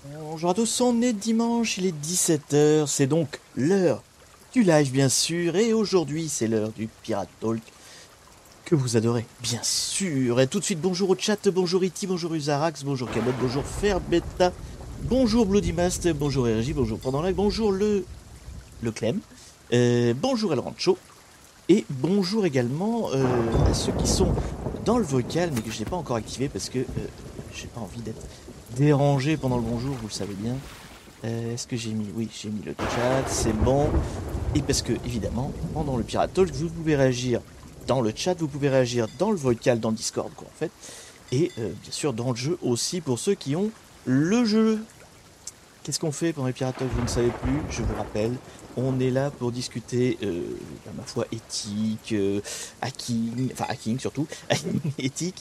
Bonjour à tous, on est dimanche, il est 17h, c'est donc l'heure du live bien sûr, et aujourd'hui c'est l'heure du Pirate Talk que vous adorez, bien sûr. Et tout de suite bonjour au chat, bonjour Iti, bonjour Usarax, bonjour Cabot, bonjour Ferbetta, bonjour Bloodymast, bonjour RJ, bonjour Pendant Live, bonjour le Clem, bonjour El Rancho, et bonjour également à ceux qui sont dans le vocal mais que je n'ai pas encore activé parce que j'ai pas envie d'être dérangé pendant le bonjour, vous le savez bien. Est-ce que j'ai mis... Oui, j'ai mis le chat, c'est bon. Et parce que, évidemment, pendant le Pirate Talk, vous pouvez réagir dans le chat, vous pouvez réagir dans le vocal, dans le Discord, quoi, en fait. Et bien sûr, dans le jeu aussi, pour ceux qui ont le jeu. Qu'est-ce qu'on fait pendant les Pirate Talk, vous ne savez plus, je vous rappelle. On est là pour discuter, ma foi, éthique, hacking surtout, éthique,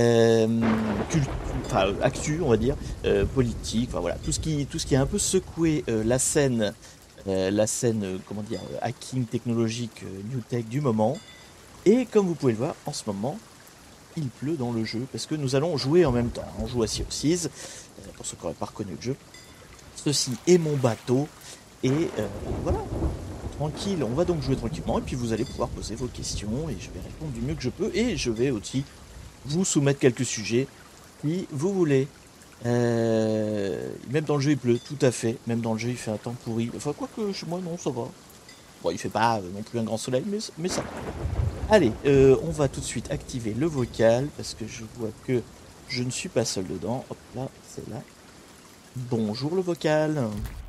actu, on va dire, politique, enfin voilà, tout ce qui a un peu secoué comment dire, hacking technologique, new tech du moment. Et comme vous pouvez le voir, en ce moment, il pleut dans le jeu, parce que nous allons jouer en même temps. On joue à Sea of Thieves, pour ceux qui n'auraient pas reconnu le jeu. Ceci est mon bateau. Et voilà, tranquille, on va donc jouer tranquillement et puis vous allez pouvoir poser vos questions et je vais répondre du mieux que je peux et je vais aussi vous soumettre quelques sujets si vous voulez. Même dans le jeu il pleut, tout à fait, même dans le jeu il fait un temps pourri. Enfin quoique chez moi non ça va. Bon il fait pas non plus un grand soleil mais ça va. Allez, on va tout de suite activer le vocal parce que je vois que je ne suis pas seul dedans. Hop là, c'est là. Bonjour le vocal.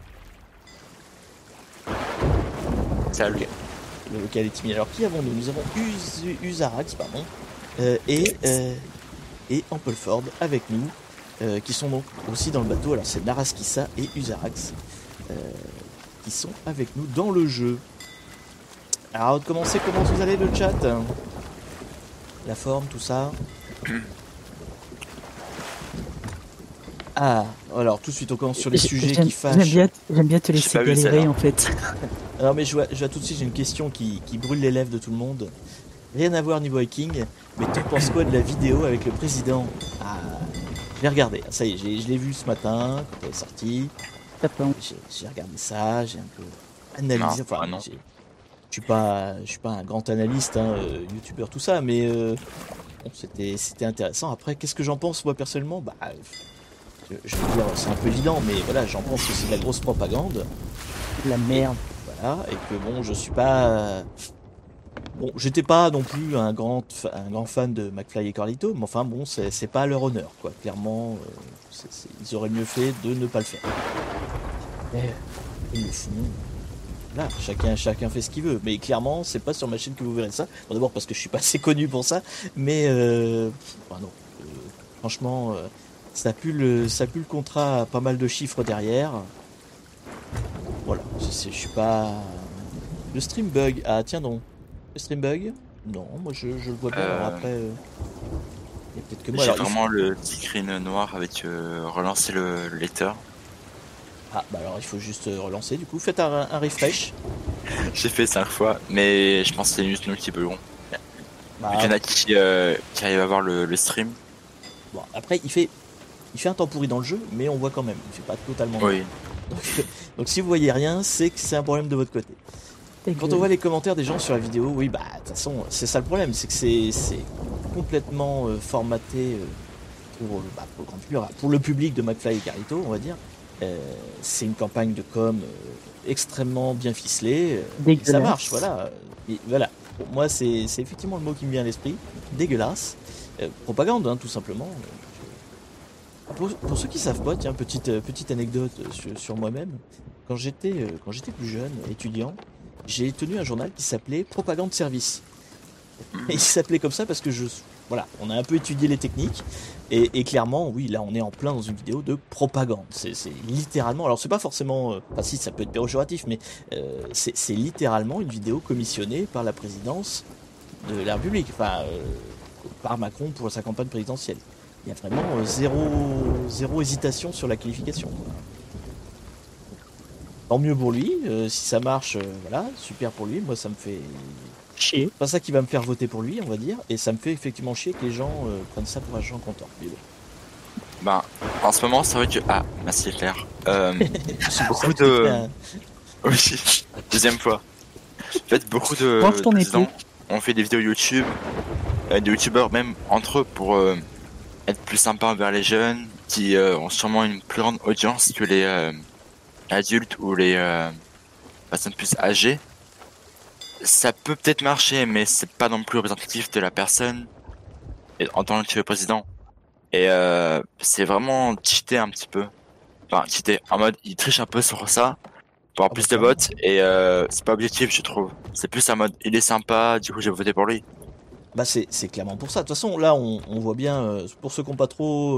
Salut. Le vocal est timide. Alors qui avons-nous? Nous avons Usarax, pardon, et Ampleford avec nous, qui sont donc aussi dans le bateau. Alors c'est Naraskissa et Usarax qui sont avec nous dans le jeu. Alors avant de commencer, comment vous allez le chat? La forme, tout ça? Ah, alors tout de suite on commence sur les sujets qui fâchent. J'aime bien te laisser galérer en fait. Alors mais je vois tout de suite, j'ai une question qui brûle les lèvres de tout le monde. Rien à voir niveau hacking, mais tu penses quoi de la vidéo avec le président? Ah, je l'ai regardé, ça y est, je l'ai vu ce matin quand elle est sortie. J'ai regardé ça, j'ai un peu analysé. Non, enfin, non. Je suis pas un grand analyste, hein, youtubeur tout ça, mais bon, c'était intéressant. Après, qu'est-ce que j'en pense moi personnellement? Bah, je veux dire, c'est un peu évident, mais voilà, j'en pense que c'est de la grosse propagande. La merde. Et, voilà, et que bon, je suis pas. Bon, j'étais pas non plus un grand fan de McFly et Carlito, mais enfin bon, c'est pas à leur honneur, quoi. Clairement, ils auraient mieux fait de ne pas le faire. Ils le font. Là, chacun fait ce qu'il veut, mais clairement, c'est pas sur ma chaîne que vous verrez ça. Bon, d'abord parce que je suis pas assez connu pour ça, mais enfin, non, franchement, ça pue le contrat à pas mal de chiffres derrière. Voilà, je suis pas. Le stream bug, ah tiens donc. Le stream bug? Non, moi je le vois bien. Alors après, il y a peut-être que moi. J'ai vraiment le petit screen noir avec relancer le lecteur. Ah bah alors il faut juste relancer du coup. Faites un refresh. J'ai fait 5 fois, mais je pense que c'est juste nous qui belons. Bah, il y en a qui arrivent à voir le stream. Bon, après il fait un temps pourri dans le jeu, mais on voit quand même. Il fait pas totalement. Oui. Donc si vous voyez rien, c'est que c'est un problème de votre côté. Quand on voit les commentaires des gens sur la vidéo, oui, bah de toute façon, c'est ça le problème, c'est que c'est complètement formaté pour le grand public, pour le public de McFly et Carlito, on va dire. C'est une campagne de com extrêmement bien ficelée. Ça marche, voilà. Et voilà. Pour moi, c'est effectivement le mot qui me vient à l'esprit. Dégueulasse. Propagande, hein, tout simplement. Pour ceux qui savent pas, tiens, petite anecdote sur moi-même. Quand j'étais plus jeune, étudiant, j'ai tenu un journal qui s'appelait Propagande Service. Et il s'appelait comme ça parce que voilà, on a un peu étudié les techniques et clairement, oui, là, on est en plein dans une vidéo de propagande. C'est littéralement, alors c'est pas forcément, enfin si, ça peut être péjoratif, mais c'est littéralement une vidéo commissionnée par la présidence de la République, enfin par Macron pour sa campagne présidentielle. Il y a vraiment zéro hésitation sur la qualification. Tant mieux pour lui, si ça marche, voilà, super pour lui. Moi, ça me fait chier. C'est pas ça qui va me faire voter pour lui, on va dire. Et ça me fait effectivement chier que les gens prennent ça pour un gens content. Ben, en ce moment, c'est vrai que... Ah, merci Claire. Beaucoup Ça, de... hein. Oui, deuxième fois. En fait, beaucoup de Range ton présidents épée. ont fait des vidéos YouTube, des youtubeurs même entre eux pour être plus sympas envers les jeunes qui ont sûrement une plus grande audience que les adultes ou les personnes plus âgées. Ça peut peut-être marcher, mais c'est pas non plus représentatif de la personne en tant que président. Et c'est vraiment cheaté un petit peu. Enfin, cheaté en mode il triche un peu sur ça pour avoir Ah bah, plus de clairement. votes et c'est pas objectif, je trouve. C'est plus un mode il est sympa, du coup j'ai voté pour lui. Bah c'est clairement pour ça. De toute façon, là, on voit bien, pour ceux qui n'ont pas trop,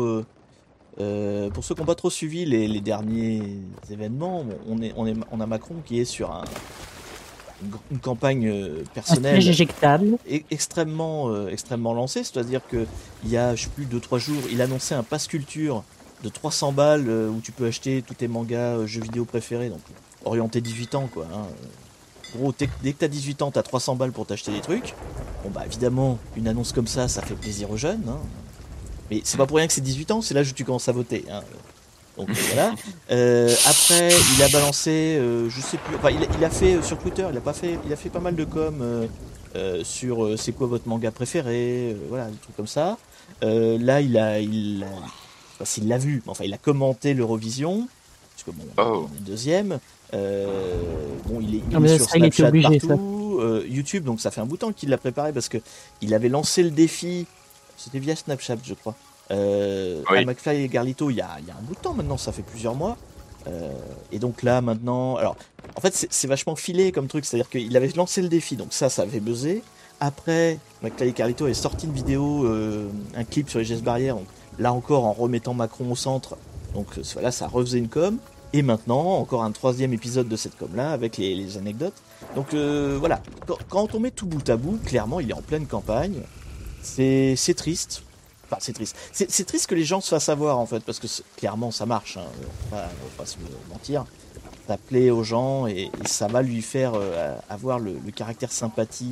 suivi les derniers événements, bon, on a Macron qui est sur une campagne Un personnelle siège éjectable. extrêmement lancée. C'est-à-dire que il y a, je sais plus, 2-3 jours, il annonçait un pass culture de 300 balles où tu peux acheter tous tes mangas, jeux vidéo préférés, donc orienté 18 ans, quoi. Hein. Gros, dès que t'as 18 ans, t'as 300 balles pour t'acheter des trucs. Bon bah évidemment, une annonce comme ça fait plaisir aux jeunes. Hein. Mais c'est pas pour rien que c'est 18 ans, c'est l'âge où tu commences à voter. Hein. Donc voilà. Après, il a balancé, je sais plus. Enfin, il a fait sur Twitter, il a fait pas mal de sur c'est quoi votre manga préféré, voilà, des trucs comme ça. Là, je sais pas s'il l'a vu, mais enfin, il a commenté l'Eurovision, parce que bon, Oh. il est deuxième. Bon, il Non, est mais sur ça, il était Snapchat obligé, ça. partout, YouTube, donc ça fait un bout de temps qu'il l'a préparé parce que il avait lancé le défi. C'était via Snapchat, je crois. Oui. À McFly et Garlito, il y a un bout de temps maintenant, ça fait plusieurs mois. Et donc là, maintenant. Alors, en fait, c'est vachement filé comme truc, c'est-à-dire qu'il avait lancé le défi, donc ça avait buzzé. Après, McFly et Garlito avait sorti une vidéo, un clip sur les gestes barrières, donc là encore en remettant Macron au centre. Donc voilà, ça refaisait une com. Et maintenant, encore un troisième épisode de cette com-là avec les anecdotes. Donc voilà, quand on met tout bout à bout, clairement, il est en pleine campagne. C'est triste. Enfin, c'est triste. C'est triste que les gens se fassent avoir, en fait, parce que clairement, ça marche. Hein. On va pas se mentir. Ça plaît aux gens et ça va lui faire avoir le caractère sympathie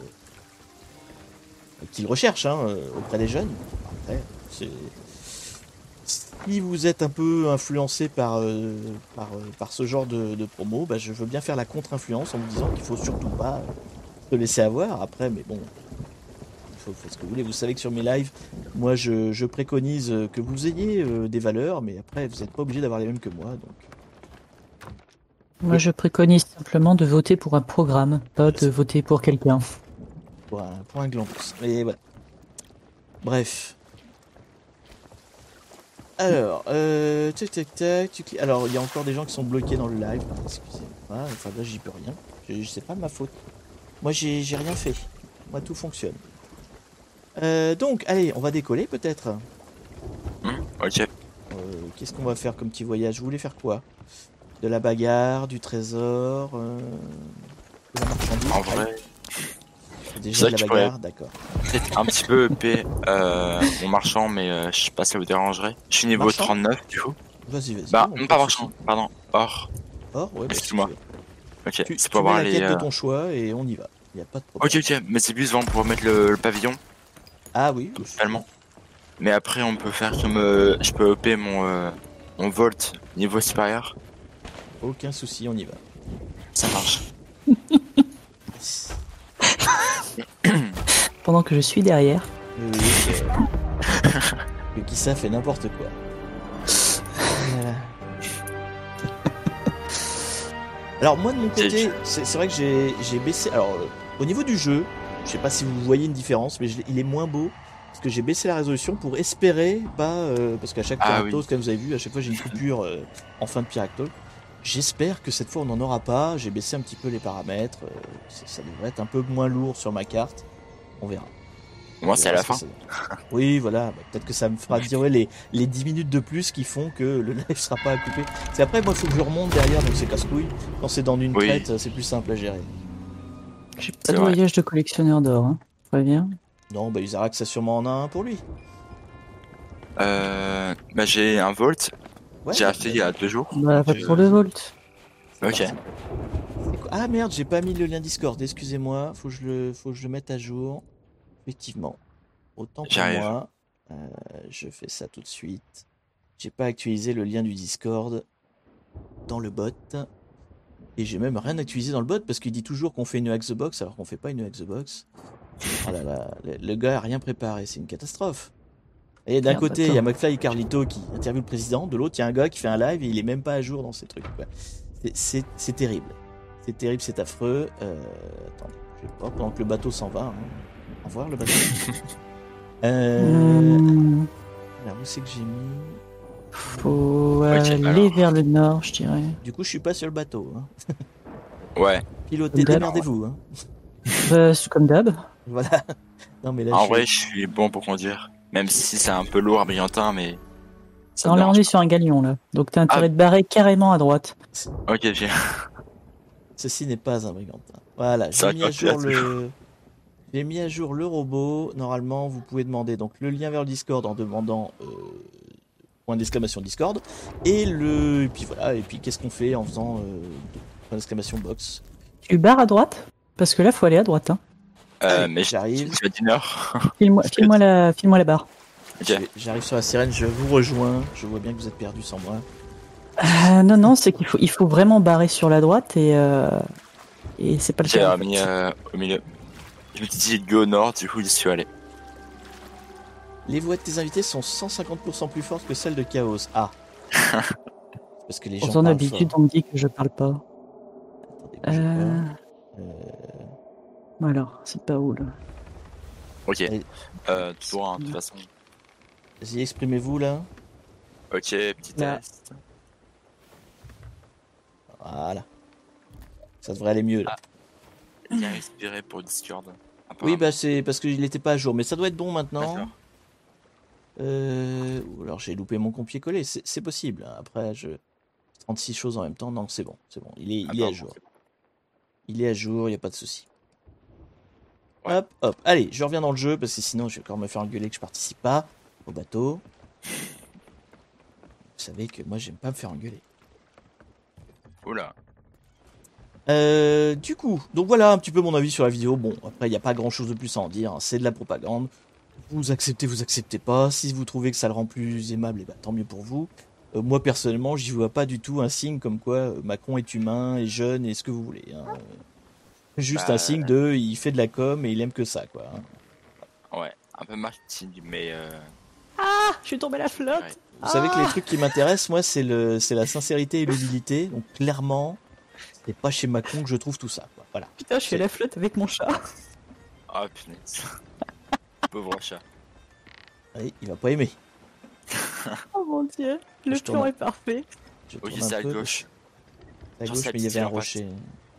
qu'il recherche hein, auprès des jeunes. Après, si vous êtes un peu influencé par ce genre de promo, bah, je veux bien faire la contre-influence en vous disant qu'il faut surtout pas se laisser avoir. Après, mais bon, faites ce que vous voulez. Vous savez que sur mes lives, moi, je préconise que vous ayez des valeurs, mais après, vous n'êtes pas obligé d'avoir les mêmes que moi. Donc, Moi, je préconise simplement de voter pour un programme, pas de voter pour quelqu'un. pour un glandus. Et voilà. Bref. Alors, tac tac tac. Alors, il y a encore des gens qui sont bloqués dans le live. Excusez-moi. Enfin, là, j'y peux rien. C'est pas de ma faute. Moi, j'ai rien fait. Moi, tout fonctionne. Donc, allez, on va décoller peut-être. Ok. Qu'est-ce qu'on va faire comme petit voyage? Vous voulez faire quoi? De la bagarre, du trésor, de la marchandise? En vrai, Déjà c'est de vrai la que je bagarre, d'accord. peut-être un petit peu EP mon marchand, mais je sais pas si ça vous dérangerait. Je suis niveau Marchand 39 du coup. Vas-y. Bah, on non, pas pas de marchand, soucis. pardon. Or. Or, ouais, bah, Excuse-moi. Ok, tu c'est pour mets avoir la les. quête de ton choix et on y va. Il n'y a pas de problème. Ok, mais c'est plus vraiment pour mettre le pavillon, Ah oui, totalement. Mais après, on peut faire comme. Je peux EP mon Volt niveau supérieur. aucun souci, on y va. Ça marche. Pendant que je suis derrière. Oui, que Kissa fait n'importe quoi. Voilà. Alors moi de mon côté, c'est vrai que j'ai baissé. Alors au niveau du jeu, je sais pas si vous voyez une différence, mais il est moins beau parce que j'ai baissé la résolution pour espérer pas parce qu'à chaque Piractos, comme vous avez vu, à chaque fois j'ai une coupure en fin de Piractos. J'espère que cette fois on n'en aura pas. J'ai baissé un petit peu les paramètres. Ça devrait être un peu moins lourd sur ma carte. On verra. Moi, c'est à la fin. Oui, voilà. Bah, peut-être que ça me fera durer les 10 minutes de plus qui font que le live sera pas à couper. C'est après, moi, il faut que je remonte derrière, donc c'est casse-couille. Quand c'est dans une traite, c'est plus simple à gérer. J'ai pas de voyage de collectionneur d'or, hein. Très bien. Non, bah Isaac, ça sûrement en a un pour lui. Bah, j'ai un Volt. Ouais, j'ai acheté il y a 2 jours. Bah, pas pour le Volt. Ok. Ah merde, j'ai pas mis le lien Discord, excusez-moi. Faut que je le mette à jour. Effectivement. Autant pour moi. Je fais ça tout de suite. J'ai pas actualisé le lien du Discord dans le bot. Et j'ai même rien actualisé dans le bot parce qu'il dit toujours qu'on fait une hack the box alors qu'on fait pas une hack the box. Oh là là, le gars a rien préparé, c'est une catastrophe. Et d'un Merde, côté, il y a attends. McFly et Carlito qui interviewent le président, de l'autre, il y a un gars qui fait un live et il est même pas à jour dans ces trucs. Quoi. C'est terrible. C'est terrible, c'est affreux. Attendez, je sais pas, pendant que le bateau s'en va. Hein. Au revoir le bateau. Alors, où c'est que j'ai mis Faut Ok, aller alors. vers le nord, je dirais. Du coup, je suis pas sur le bateau. Hein. Ouais. Pilotez, Comme d'hab. démerdez-vous. Hein. C'est comme d'hab. Voilà. Non, mais là, En je vrai, suis... je suis bon pour conduire. Même si c'est un peu lourd à Brillantin, mais. Ça Non, me là, on dérange est sur un galion, là. Donc, t'as intérêt Ah. de barrer carrément à droite. pas. Ok, j'ai. Ceci n'est pas un brigantin. Voilà, Ça j'ai mis à continue jour à le... J'ai mis à jour le robot. Normalement, vous pouvez demander donc le lien vers le Discord en demandant point d'exclamation Discord. Et puis voilà. Et puis qu'est-ce qu'on fait en faisant point d'exclamation box. Tu barres à droite? Parce que là, faut aller à droite. Hein. Allez, Mais j'arrive. tu vas d'une heure. File-moi la barre. Ok. J'arrive sur la sirène. Je vous rejoins. Je vois bien que vous êtes perdu sans moi. Non, c'est qu'il faut vraiment barrer sur la droite et c'est pas le J'ai cas. En fait. mis au milieu. Je me suis dit go au nord, du coup j'y suis allé. Les voix de tes invités sont 150% plus fortes que celles de Chaos. Ah. Parce que les gens En faisant parlent d'habitude, fort. on me dit que je parle pas. Attendez, bougez pas. Alors, c'est pas où là? Ok. Allez. Tout droit, hein, de toute façon. Vas-y, exprimez-vous là. Ok, petit Là. test. Voilà. Ça devrait aller mieux là. Bien inspiré pour Discord. Oui, bah c'est parce qu'il n'était pas à jour, mais ça doit être bon maintenant. D'accord. Ou alors j'ai loupé mon copier-coller, c'est possible. Hein. Après, 36 choses en même temps, non, c'est bon, c'est bon. Il est à jour. Il est à jour, il n'y a pas de souci. Ouais. Hop, hop. Allez, je reviens dans le jeu parce que sinon je vais encore me faire engueuler que je participe pas au bateau. Vous savez que moi j'aime pas me faire engueuler. Oula. Du coup, donc voilà un petit peu mon avis sur la vidéo. Bon, après il n'y a pas grand chose de plus à en dire, hein. C'est de la propagande. Vous acceptez pas. Si vous trouvez que ça le rend plus aimable, et bah, tant mieux pour vous. Moi personnellement, j'y vois pas du tout un signe comme quoi Macron est humain, est jeune et ce que vous voulez. Hein. Juste un signe de il fait de la com et il aime que ça quoi. Hein. Ouais, un peu marketing, mais Ah, je suis tombé la flotte. ouais. Vous savez que les trucs qui m'intéressent, moi, c'est la sincérité et l'humilité. Donc clairement, c'est pas chez Macron que je trouve tout ça. Quoi. Voilà. Putain, je fais la flotte avec mon chat. Oh punaise. Pauvre chat. Allez, il va pas aimer. Oh mon dieu, le Je plan tourne. est parfait. Je Ok, tourne c'est un à peu. gauche. À Genre, gauche, c'est mais il y avait un en face. rocher.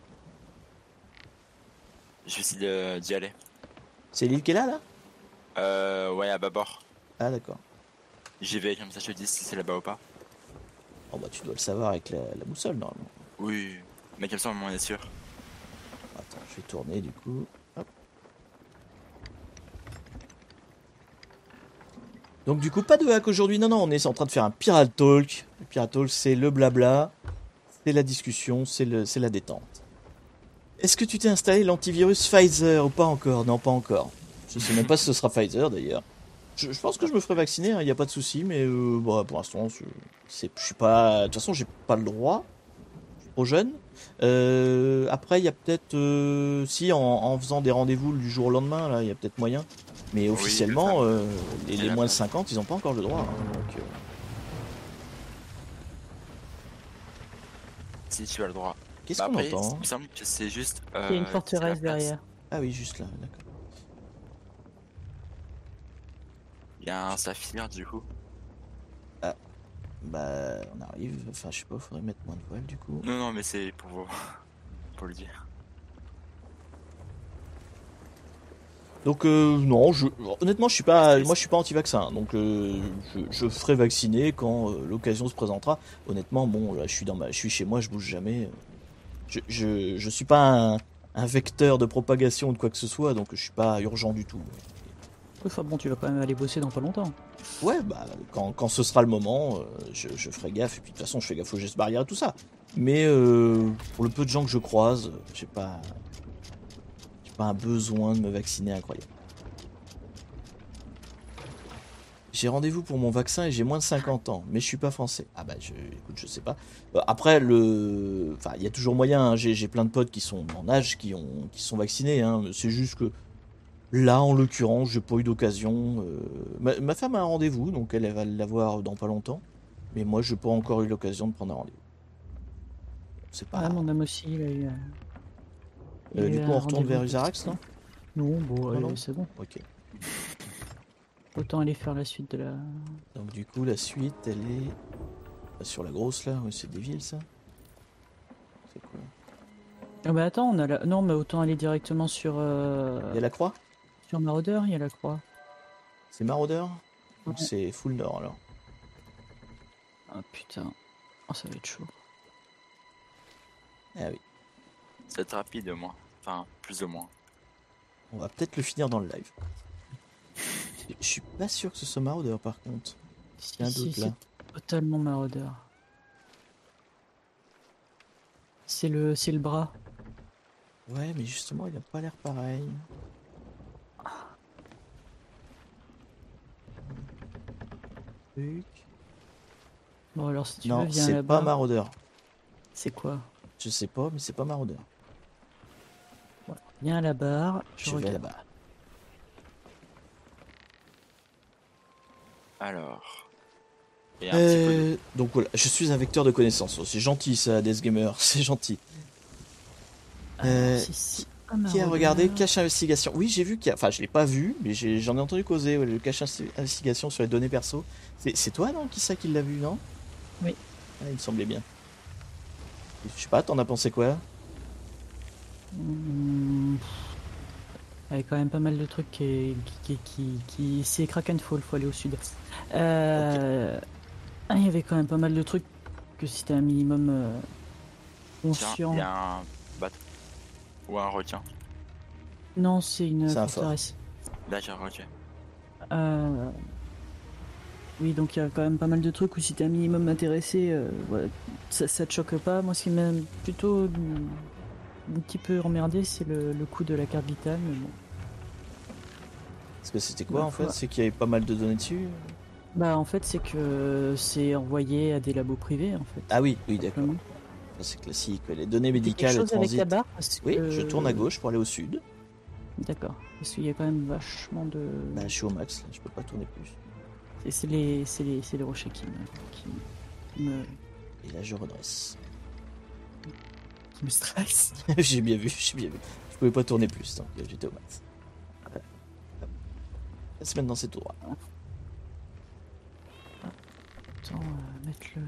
Je vais essayer d'y aller. C'est l'île qui est là Ouais, à bâbord. Ah d'accord. J'y vais, comme ça je te dis si c'est là-bas ou pas. Oh bah tu dois le savoir avec la boussole normalement. Oui, mais comme ça on en est sûr. Attends, je vais tourner du coup. Hop. Donc du coup, pas de hack aujourd'hui. Non, on est en train de faire un Pirate Talk. Le Pirate Talk, c'est le blabla, c'est la discussion, c'est la détente. Est-ce que tu t'es installé l'antivirus Pfizer ou pas encore? Non, pas encore. Je sais même pas si ce sera Pfizer d'ailleurs. Je pense que je me ferai vacciner, il n'y a pas de souci, mais bon, pour l'instant, je suis pas. De toute façon, j'ai pas le droit. Je suis trop jeune. Après, il y a peut-être, si en faisant des rendez-vous du jour au lendemain, là, il y a peut-être moyen. Mais officiellement, les moins de 50, ils n'ont pas encore le droit. Hein, donc, Si tu as le droit. qu'est-ce Bah qu'on après, entend il me semble que c'est juste. Il y a une forteresse derrière. Ah oui, juste là, d'accord. Il y a un saphir du coup. Bah, on arrive. Enfin, je sais pas, faudrait mettre moins de voiles du coup. Non, mais c'est pour vous. Pour le dire. Donc non, honnêtement, je suis pas anti-vaccin, donc je ferai vacciner quand l'occasion se présentera. Honnêtement, bon, là, je suis chez moi, je bouge jamais. Je suis pas un vecteur de propagation ou de quoi que ce soit, donc je suis pas urgent du tout. Enfin bon, tu vas quand même aller bosser dans pas longtemps. Ouais, bah quand ce sera le moment, je ferai gaffe. Et puis de toute façon, je fais gaffe aux gestes barrières et tout ça. Mais pour le peu de gens que je croise, j'ai pas un besoin de me vacciner incroyable. J'ai rendez-vous pour mon vaccin et j'ai moins de 50 ans, mais je suis pas français. Ah bah écoute, je sais pas. Après enfin il y a toujours moyen, hein. J'ai plein de potes qui sont en âge qui sont vaccinés, hein. C'est juste que là en l'occurrence, j'ai pas eu d'occasion. Ma femme a un rendez-vous, donc elle va l'avoir dans pas longtemps. Mais moi, j'ai pas encore eu l'occasion de prendre un rendez-vous. C'est Ah, pas. mon âme aussi, il a Du eu coup, on un retourne vers rendez-vous. Usarax, non? Non, bon, Non, allez, non. c'est bon. Ok. Autant aller faire la suite de la... Donc du coup, la suite, elle est sur la grosse là. Oui, c'est des villes, ça. C'est quoi? Ah bah attends, on a la... Non, mais autant aller directement Il y a la croix? sur Maraudeur, il y a la croix. C'est Maraudeur? Ou Ouais. c'est full nord alors? Ah putain, oh, ça va être chaud. Ah oui. C'est rapide au moins. Enfin, plus ou moins. On va peut-être le finir dans le live. Je suis pas sûr que ce soit Maraudeur par contre. Il y a un doute là. C'est totalement Maraudeur. C'est le bras. Ouais, mais justement, il a pas l'air pareil. Truc. Bon alors si tu veux, Non, viens c'est pas là-bas. Maraudeur. C'est quoi? Je sais pas, mais c'est pas Maraudeur. Ouais. Viens à la barre, Je vais regarde. là-bas. Alors. Et un petit peu de... Donc voilà, je suis un vecteur de connaissances. C'est gentil ça, Death Gamer, c'est gentil. Alors, si c'est pas Qui a Maraudeur... regardé Cache Investigation? Oui, j'ai vu qu'il y a... Enfin, je l'ai pas vu, mais j'en ai entendu causer, ouais, le Cache Investigation sur les données perso. C'est toi, non? Qui ça qui l'a vu, non? Oui. Ah, il me semblait bien. Je sais pas, t'en as pensé quoi? Il y avait quand même pas mal de trucs qui... C'est Krakenfall, faut aller au sud. Il y avait quand même pas mal de trucs que si t'es un minimum Tiens, conscient... il y a un bateau. Ou un requin. Non, c'est une C'est un fort. forteresse. D'accord, ok. Oui, donc il y a quand même pas mal de trucs où si t'es un minimum intéressé, ouais, ça te choque pas. Moi, ce qui m'a plutôt un petit peu emmerdé, c'est le coût de la carte vitale. Mais bon. Parce que c'était quoi Bah, en fait? C'est qu'il y avait pas mal de données dessus? Bah, en fait, c'est que c'est envoyé à des labos privés, en fait. Ah oui, oui, d'accord. Simplement. Ça, c'est classique. Les données Quelque médicales chose avec la transitent. barre parce Oui, que... je tourne à gauche pour aller au sud. D'accord. Parce qu'il y a quand même vachement de... Bah, je suis au max, là, je peux pas tourner plus. C'est les rochers qui Et là, je redresse. me stressent. J'ai bien vu, j'ai bien vu. Je pouvais pas tourner plus, donc j'étais au max. La semaine dans c'est tout droit. Attends, mettre le...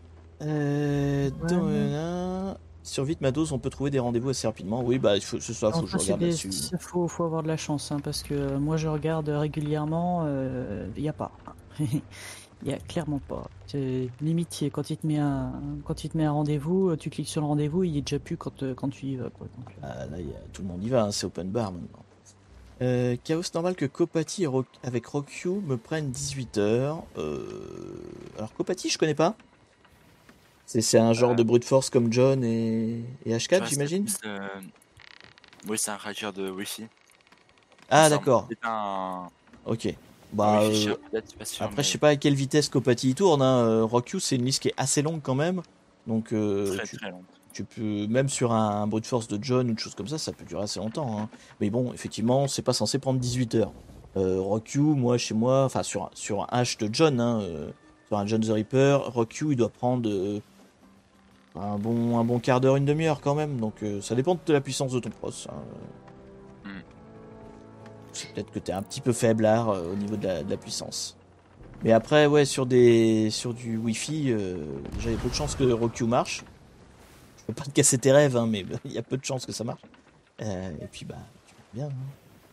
Sur Vite ma dose, on peut trouver des rendez-vous assez rapidement. Oui, bah, faut que je Enfin, regarde là-dessus. Il faut avoir de la chance, hein, parce que moi je regarde régulièrement, il n'y a pas. Il n'y a clairement pas. Limite, quand il te met un rendez-vous, tu cliques sur le rendez-vous, il est déjà plus quand tu y vas. Quoi. Donc, Ah, là, tout le monde y va, hein, c'est open bar maintenant. Chaos normal que Kopati avec Rockyu me prennent 18 heures. Alors Kopati, je connais pas. C'est un genre de brute force comme John et H4, j'imagine. Oui, c'est un ranger de Wi-Fi. Ah, d'accord. C'est un... Ok. Bah, Wi-Fi peut-être, pas sûr, après, mais... je sais pas à quelle vitesse Kopati y tourne. Hein. Rockyu, c'est une liste qui est assez longue quand même. Donc, très long. tu peux, même sur un brute force de John ou de choses comme ça peut durer assez longtemps. Hein. Mais bon, effectivement, c'est pas censé prendre 18 heures. Rockyu, moi, chez moi, enfin, sur un H de John, hein, sur un John the Reaper, Rockyu, il doit prendre un bon quart d'heure, une demi-heure quand même. Donc, ça dépend de la puissance de ton pros. Hein. C'est peut-être que t'es un petit peu faiblard au niveau de la puissance. Mais après, ouais, sur du Wi-Fi, j'avais peu de chances que Rockyu marche. Je peux pas te casser tes rêves, hein, mais il y a peu de chances que ça marche. Et puis, bah, tu vois bien.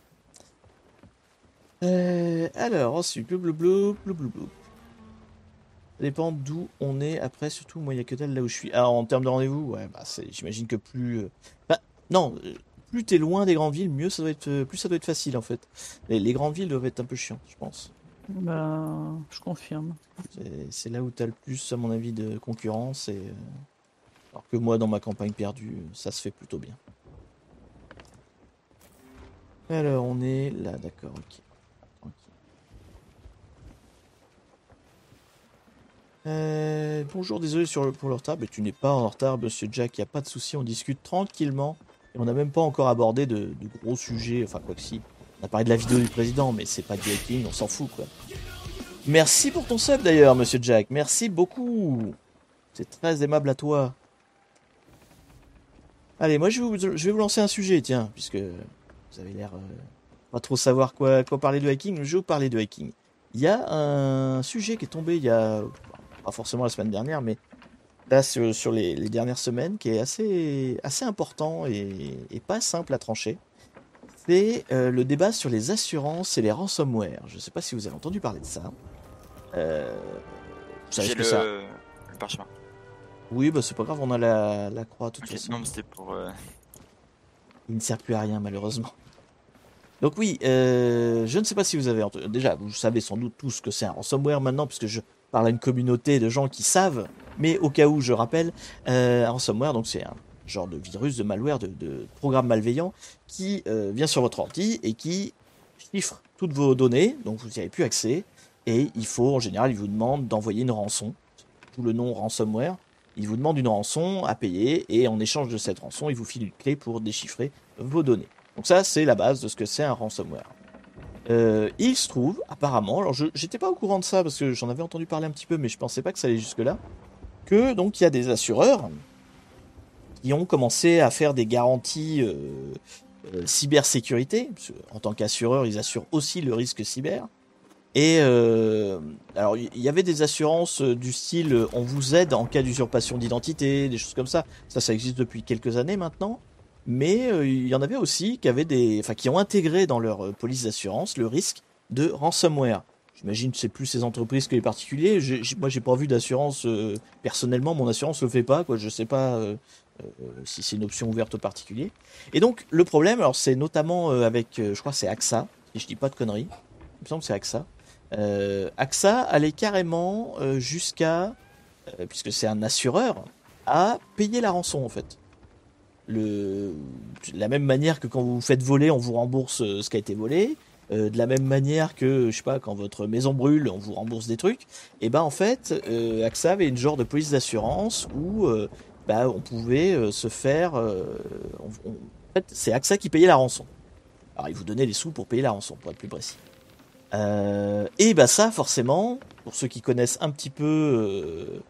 Hein. Alors, ensuite, blou. Ça dépend d'où on est. Après, surtout, moi, il y a que dalle là où je suis. Alors, en termes de rendez-vous, ouais, bah, j'imagine que plus... non, plus t'es loin des grandes villes, mieux ça doit être, plus ça doit être facile, en fait. Les grandes villes doivent être un peu chiantes, je pense. bah, je confirme. C'est là où t'as le plus, à mon avis, de concurrence. Alors que moi, dans ma campagne perdue, ça se fait plutôt bien. Alors, on est là, d'accord, ok. Tranquille. Bonjour, désolé pour le retard, mais tu n'es pas en retard, monsieur Jack, il n'y a pas de souci, on discute tranquillement. Et on n'a même pas encore abordé de gros sujets, enfin quoi que si. On a parlé de la vidéo du président, mais c'est pas du hacking, on s'en fout quoi. Merci pour ton sub d'ailleurs, monsieur Jack, merci beaucoup. C'est très aimable à toi. Allez, moi je vais vous lancer un sujet, tiens, puisque vous avez l'air pas trop savoir quoi parler de hacking, je vais vous parler de hacking. Il y a un sujet qui est tombé il y a, pas forcément la semaine dernière, mais là sur les dernières semaines, qui est assez important et pas simple à trancher. C'est le débat sur les assurances et les ransomware. Je ne sais pas si vous avez entendu parler de ça. Vous savez J'ai ce que ça... le parchemin. Oui, bah c'est pas grave, on a la croix de toute Ok, façon. non, mais c'était pour. Il ne sert plus à rien malheureusement. Donc oui, je ne sais pas si vous avez entendu. Déjà, vous savez sans doute tous que c'est un ransomware maintenant, puisque je parle à une communauté de gens qui savent. Mais au cas où, je rappelle, un ransomware, donc c'est un genre de virus, de malware, de programme malveillant qui vient sur votre ordi et qui chiffre toutes vos données, donc vous n'y avez plus accès. Et il faut, en général, il vous demande d'envoyer une rançon. Tout le nom ransomware. Il vous demande une rançon à payer et en échange de cette rançon, il vous file une clé pour déchiffrer vos données. Donc ça, c'est la base de ce que c'est un ransomware. Il se trouve, apparemment, alors j'étais pas au courant de ça parce que j'en avais entendu parler un petit peu, mais je pensais pas que ça allait jusque-là, que donc il y a des assureurs qui ont commencé à faire des garanties cybersécurité. En tant qu'assureur, ils assurent aussi le risque cyber. Et alors il y avait des assurances du style on vous aide en cas d'usurpation d'identité, des choses comme ça. Ça existe depuis quelques années maintenant. Mais il y en avait aussi qui ont intégré dans leur police d'assurance le risque de ransomware. J'imagine que c'est plus ces entreprises que les particuliers. Moi, j'ai pas vu d'assurance personnellement. Mon assurance le fait pas, quoi. Je sais pas si c'est une option ouverte aux particuliers. Et donc le problème, alors c'est notamment avec, je crois que c'est AXA, si je dis pas de conneries. Il me semble que c'est AXA. AXA allait carrément jusqu'à, puisque c'est un assureur, à payer la rançon en fait. De la même manière que quand vous vous faites voler, on vous rembourse ce qui a été volé. De la même manière que, je sais pas, quand votre maison brûle, on vous rembourse des trucs. Et ben en fait, AXA avait une genre de police d'assurance où on pouvait se faire. En fait, c'est AXA qui payait la rançon. Alors il vous donnait les sous pour payer la rançon, pour être plus précis. Et bah ça, forcément, pour ceux qui connaissent un petit peu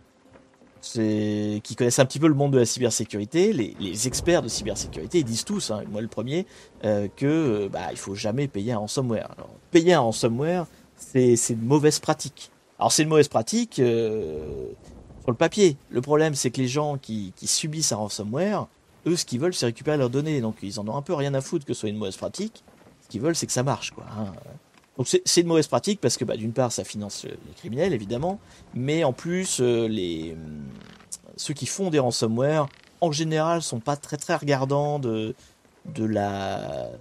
le monde de la cybersécurité, les experts de cybersécurité, ils disent tous, hein, moi le premier, que il faut jamais payer un ransomware. Alors, payer un ransomware, c'est une mauvaise pratique. Alors c'est une mauvaise pratique sur le papier. Le problème, c'est que les gens qui subissent un ransomware, eux, ce qu'ils veulent, c'est récupérer leurs données. Donc ils en ont un peu rien à foutre que ce soit une mauvaise pratique. Ce qu'ils veulent, c'est que ça marche, quoi. Hein. Donc c'est une mauvaise pratique parce que d'une part ça finance les criminels évidemment, mais en plus ceux qui font des ransomware en général sont pas très très regardants de la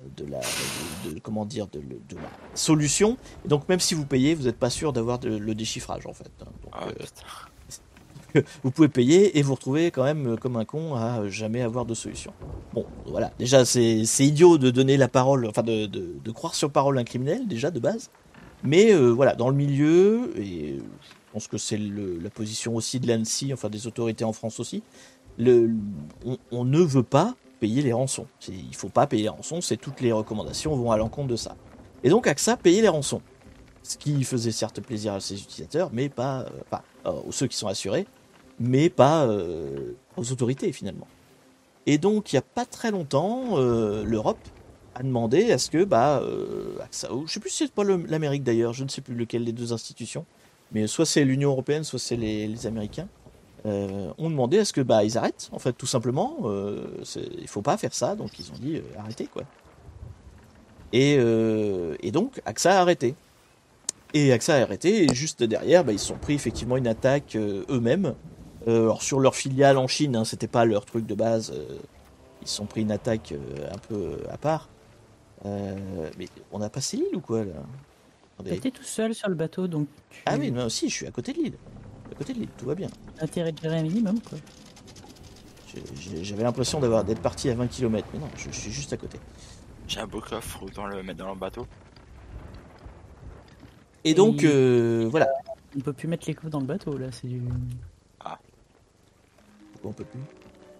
solution. Et donc même si vous payez, vous n'êtes pas sûr d'avoir le déchiffrage en fait. Donc, vous pouvez payer et vous retrouvez quand même comme un con à jamais avoir de solution. Bon, voilà. Déjà, c'est idiot de donner la parole, enfin de croire sur parole un criminel, déjà, de base. Mais voilà, dans le milieu, et je pense que c'est la position aussi de l'ANSSI, enfin des autorités en France aussi, on ne veut pas payer les rançons. Il ne faut pas payer les rançons, toutes les recommandations vont à l'encontre de ça. Et donc, AXA payait les rançons. Ce qui faisait certes plaisir à ses utilisateurs, mais pas... aux ceux qui sont assurés, mais pas aux autorités finalement. Et donc il n'y a pas très longtemps, l'Europe a demandé à ce que AXA, je ne sais plus si c'est pas l'Amérique d'ailleurs, je ne sais plus lequel des deux institutions, mais soit c'est l'Union Européenne, soit c'est les Américains, ont demandé à ce que ils arrêtent en fait tout simplement. Il faut pas faire ça, donc ils ont dit arrêtez quoi. Et donc AXA a arrêté. Et AXA a arrêté, et juste derrière, ils se sont pris effectivement une attaque eux-mêmes. Alors sur leur filiale en Chine, hein, c'était pas leur truc de base, ils se sont pris une attaque un peu à part. Mais on a passé l'île ou quoi là? T'étais tout seul sur le bateau, donc Ah oui, moi aussi, je suis à côté de l'île. À côté de l'île, tout va bien. intérêt de gérer un minimum, quoi. J'avais l'impression d'être parti à 20 km, mais non, je suis juste à côté. J'ai un beau coffre, autant le mettre dans le bateau. Et donc, voilà. On peut plus mettre les coffres dans le bateau là, c'est du. Pourquoi on peut plus?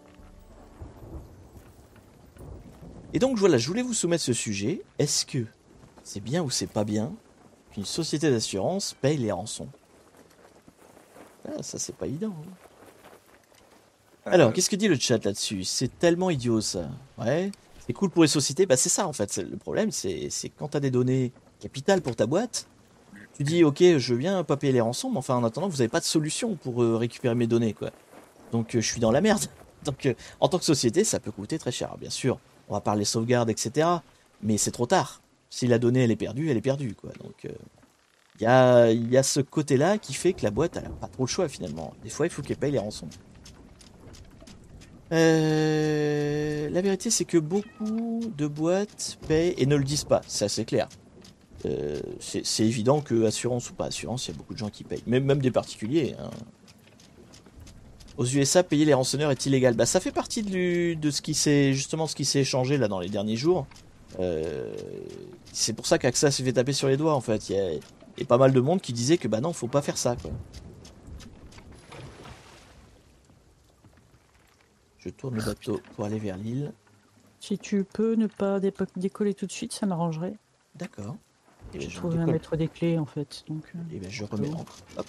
Et donc voilà, je voulais vous soumettre ce sujet. Est-ce que c'est bien ou c'est pas bien qu'une société d'assurance paye les rançons? Ah, ça c'est pas évident. Hein. Alors, qu'est-ce que dit le chat là-dessus? C'est tellement idiot ça. Ouais, c'est cool pour les sociétés. Bah c'est ça en fait. Le problème c'est quand t'as des données capitales pour ta boîte, tu dis ok, je veux bien pas payer les rançons, mais enfin en attendant vous avez pas de solution pour récupérer mes données quoi. Donc je suis dans la merde. Donc en tant que société, ça peut coûter très cher. Bien sûr, on va parler sauvegarde, etc. Mais c'est trop tard. Si la donnée elle est perdue quoi. Donc il y a ce côté-là qui fait que la boîte elle a pas trop le choix finalement. Des fois il faut qu'elle paye les rançons. La vérité c'est que beaucoup de boîtes payent et ne le disent pas. C'est assez clair. C'est évident que assurance ou pas assurance, il y a beaucoup de gens qui payent. Même des particuliers. Hein. Aux USA, payer les rançonneurs est illégal. Bah, ça fait partie de ce qui s'est échangé là dans les derniers jours. C'est pour ça qu'AXA s'est fait taper sur les doigts en fait. Il y a pas mal de monde qui disait que bah non, faut pas faire ça quoi. Je tourne le bateau pour aller vers l'île. Si tu peux ne pas décoller tout de suite, ça m'arrangerait. D'accord. J'ai trouvé un maître des clés en fait. Donc, et ben je remets l'encre. Hop.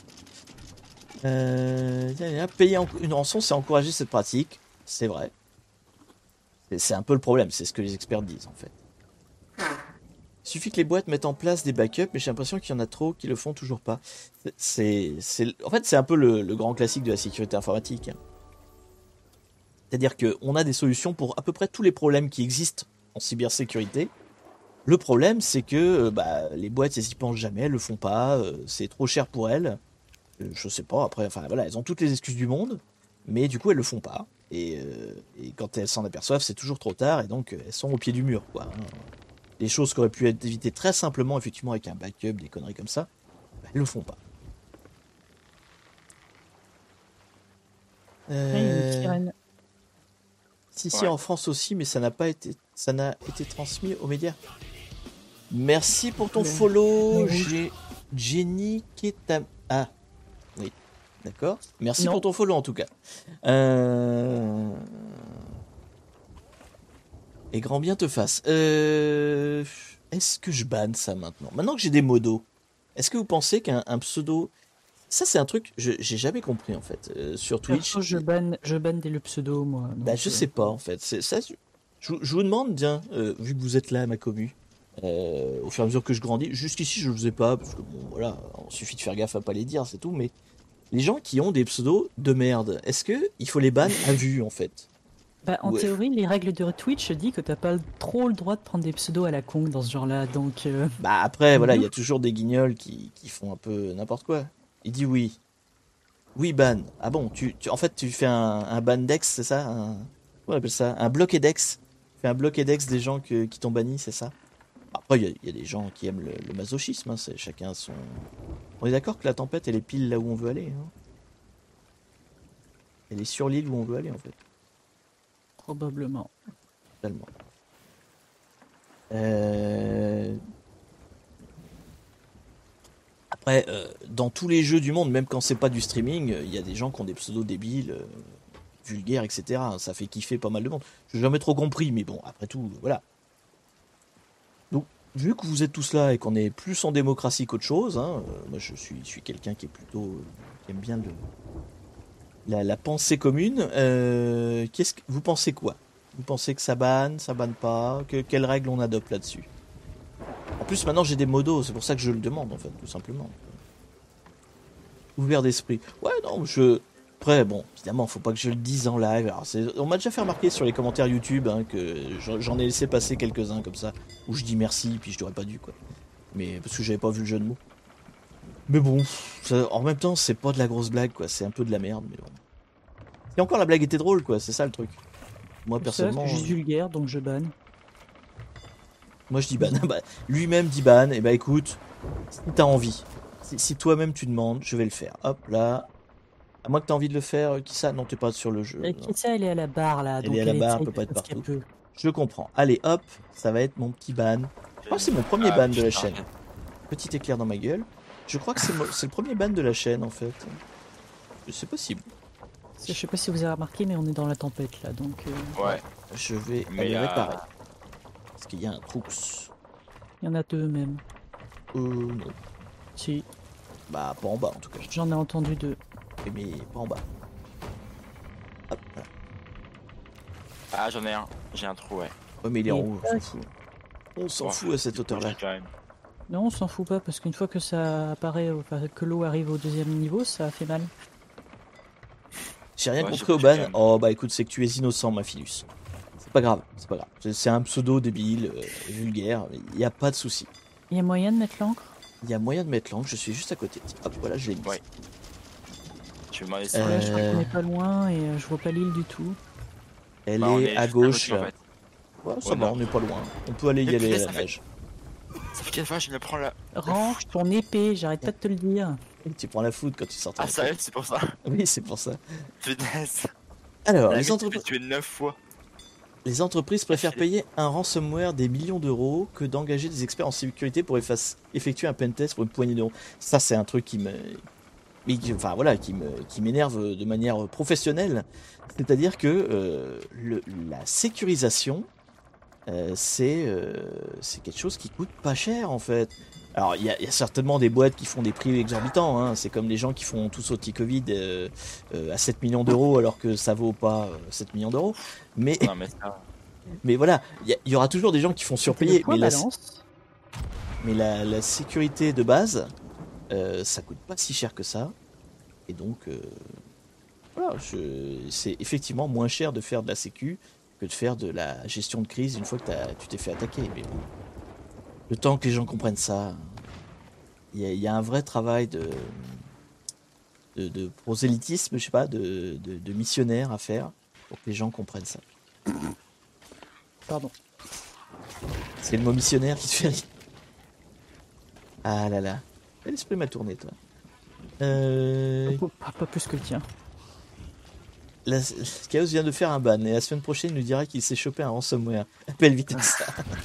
Payer une rançon, c'est encourager cette pratique. C'est vrai. C'est un peu le problème, c'est ce que les experts disent en fait. Il suffit que les boîtes mettent en place des backups, mais j'ai l'impression qu'il y en a trop qui le font toujours pas. En fait, c'est un peu le grand classique de la sécurité informatique. C'est-à-dire qu'on a des solutions pour à peu près tous les problèmes qui existent en cybersécurité. Le problème, c'est que les boîtes, elles y pensent jamais, elles le font pas, c'est trop cher pour elles. Je sais pas, après, enfin voilà, elles ont toutes les excuses du monde, mais du coup, elles le font pas. Et quand elles s'en aperçoivent, c'est toujours trop tard, et donc elles sont au pied du mur, quoi. Les choses qui auraient pu être évitées très simplement, effectivement, avec un backup, des conneries comme ça, elles le font pas. une sirène. Si, en France aussi, mais ça n'a été transmis aux médias. Merci pour ton follow, Jenny Ketam. Ah, oui, d'accord. Merci pour ton follow en tout cas. Et grand bien te fasse. Est-ce que je banne ça maintenant? Maintenant que j'ai des modos, est-ce que vous pensez qu'un pseudo... Ça c'est un truc, j'ai jamais compris en fait. Sur Twitch... Je banne le pseudo moi. Bah je sais pas en fait. Ça, je vous demande, bien, vu que vous êtes là à ma commu, au fur et à mesure que je grandis, jusqu'ici je le faisais pas, parce que bon voilà, il suffit de faire gaffe à pas les dire, c'est tout, mais les gens qui ont des pseudos de merde, est-ce que il faut les ban à vue en fait? En théorie, les règles de Twitch disent que t'as pas trop le droit de prendre des pseudos à la con dans ce genre-là, donc... Bah après, voilà, il y a toujours des guignols qui font un peu n'importe quoi. Il dit oui. Oui, ban. Ah bon, en fait, tu fais un ban dex, c'est ça? Comment on appelle ça? Un bloquedex. Tu fais un bloquedex des gens qui t'ont banni, c'est ça? Après, il y a des gens qui aiment le masochisme, hein, c'est chacun son... On est d'accord que la tempête, elle est pile là où on veut aller. Hein. Elle est sur l'île où on veut aller, en fait. Probablement. Totalement. Après, dans tous les jeux du monde, même quand c'est pas du streaming, il y a des gens qui ont des pseudos débiles, vulgaires, etc. Ça fait kiffer pas mal de monde. J'ai jamais trop compris, mais bon, après tout, voilà. Donc, vu que vous êtes tous là et qu'on est plus en démocratie qu'autre chose, hein, moi je suis quelqu'un qui est plutôt... qui aime bien la pensée commune. Vous pensez quoi? Vous pensez que ça banne pas? Quelles règles on adopte là-dessus? En plus, maintenant j'ai des modos, c'est pour ça que je le demande, en fait, tout simplement. Ouvert d'esprit. Ouais, non, Après, bon, évidemment, faut pas que je le dise en live. Alors, on m'a déjà fait remarquer sur les commentaires YouTube hein, que j'en ai laissé passer quelques-uns comme ça, où je dis merci, puis je n'aurais pas dû, quoi. Mais parce que j'avais pas vu le jeu de mots. Mais bon, en même temps, c'est pas de la grosse blague, quoi. C'est un peu de la merde, mais bon. Et encore, la blague était drôle, quoi. C'est ça le truc. Moi, personnellement. Je suis vulgaire, donc je banne. Moi, je dis ban. Lui-même dit ban. Et écoute, si t'as envie, si toi-même tu demandes, je vais le faire. Hop, là. À moins que t'as envie de le faire, qui ça? Non, t'es pas sur le jeu. Kissa, elle est à la barre, là. Elle est à la barre, elle peut pas être partout. Je comprends. Allez, hop, ça va être mon petit ban. Oh, c'est mon premier ban de la chaîne. Petit éclair dans ma gueule. Je crois que c'est le premier ban de la chaîne en fait. C'est possible. Je sais pas si vous avez remarqué, mais on est dans la tempête là, donc Ouais. Je vais Mais aller réparer. Parce qu'il y a un Crux. il y en a deux même. Non. Si, Bah, pas en bas en tout cas. j'en ai entendu deux. Mais pas en bas. Hop, voilà. Ah, j'en ai un. J'ai un trou, ouais. Ouais, mais il est en Et haut, on s'en fout. On s'en Bon, fout à cette du coup, hauteur-là. j'ai quand même. Non, on s'en fout pas parce qu'une fois que ça apparaît, enfin, que l'eau arrive au deuxième niveau, ça fait mal. J'ai rien Ouais, compris j'ai au quand ban. même. Oh bah écoute, c'est que tu es innocent, ma Philus. C'est pas grave, c'est pas grave. C'est un pseudo débile, vulgaire. Il n'y a pas de souci. Il y a moyen de mettre l'encre? Il y a moyen de mettre l'angle, je suis juste à côté. Hop, voilà, je l'ai mis. Ouais. Tu veux m'en laisser Là, je crois qu'on Euh, est pas loin et je vois pas l'île du tout. Elle Bah, on est à juste gauche côté, en là. fait. Ouais, ça Au va, nord. on n'est pas loin. On peut aller y Mais aller putain, à ça la fait- nage. Ça fait 4 fois que je me prends là. Range ton épée, j'arrête pas de te le dire. Tu prends la foudre quand tu sors. Ah, sérieux, c'est pour ça. Oui, c'est pour ça. Punaise. Alors, La les, vie, tu entrep- fais tuer 9 fois. les entreprises préfèrent payer un ransomware des millions d'euros que d'engager des experts en sécurité pour effectuer un pentest pour une poignée d'euros. Ça, c'est un truc qui m'énerve de manière professionnelle. C'est-à-dire que la sécurisation, c'est quelque chose qui coûte pas cher en fait. Alors il y a certainement des boîtes qui font des prix exorbitants, hein. C'est comme les gens qui font tous anti-Covid à 7 millions d'euros alors que ça vaut pas 7 millions d'euros. Mais, Non, mais ça. mais voilà, il y aura toujours des gens qui font Le surpayer. poids balance. Mais la sécurité de base, ça coûte pas si cher que ça. Et donc, voilà, c'est effectivement moins cher de faire de la sécu que de faire de la gestion de crise une fois que tu t'es fait attaquer. Mais bon, le temps que les gens comprennent ça, il y a un vrai travail de prosélytisme, je sais pas, de missionnaire à faire pour que les gens comprennent ça. Pardon. C'est le mot missionnaire qui te fait rire. Ah là là. L'esprit m'a tourné, toi. Pas plus que le tien. Chaos vient de faire un ban et la semaine prochaine il nous dira qu'il s'est chopé un ransomware. Appelle vite ça.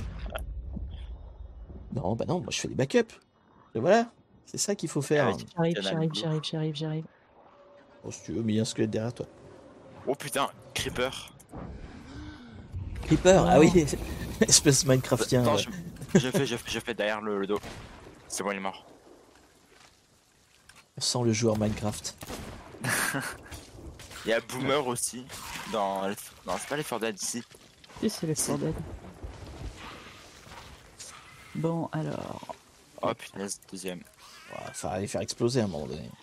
Non, bah non, moi je fais des backups. Et voilà, c'est ça qu'il faut faire. Ah oui. J'arrive. Bon, si tu veux, mais il y a un squelette derrière toi. Oh putain, Creeper. Creeper, Non. ah oui, espèce Minecraftien. Attends, Ouais. je fais derrière le dos. C'est bon, il est mort. On sent le joueur Minecraft. Il y a Boomer aussi. Non, c'est pas les For Dead ici. Et c'est les Dead. Bon, alors. Oh punaise, deuxième. Il fallait les faire exploser à un moment donné.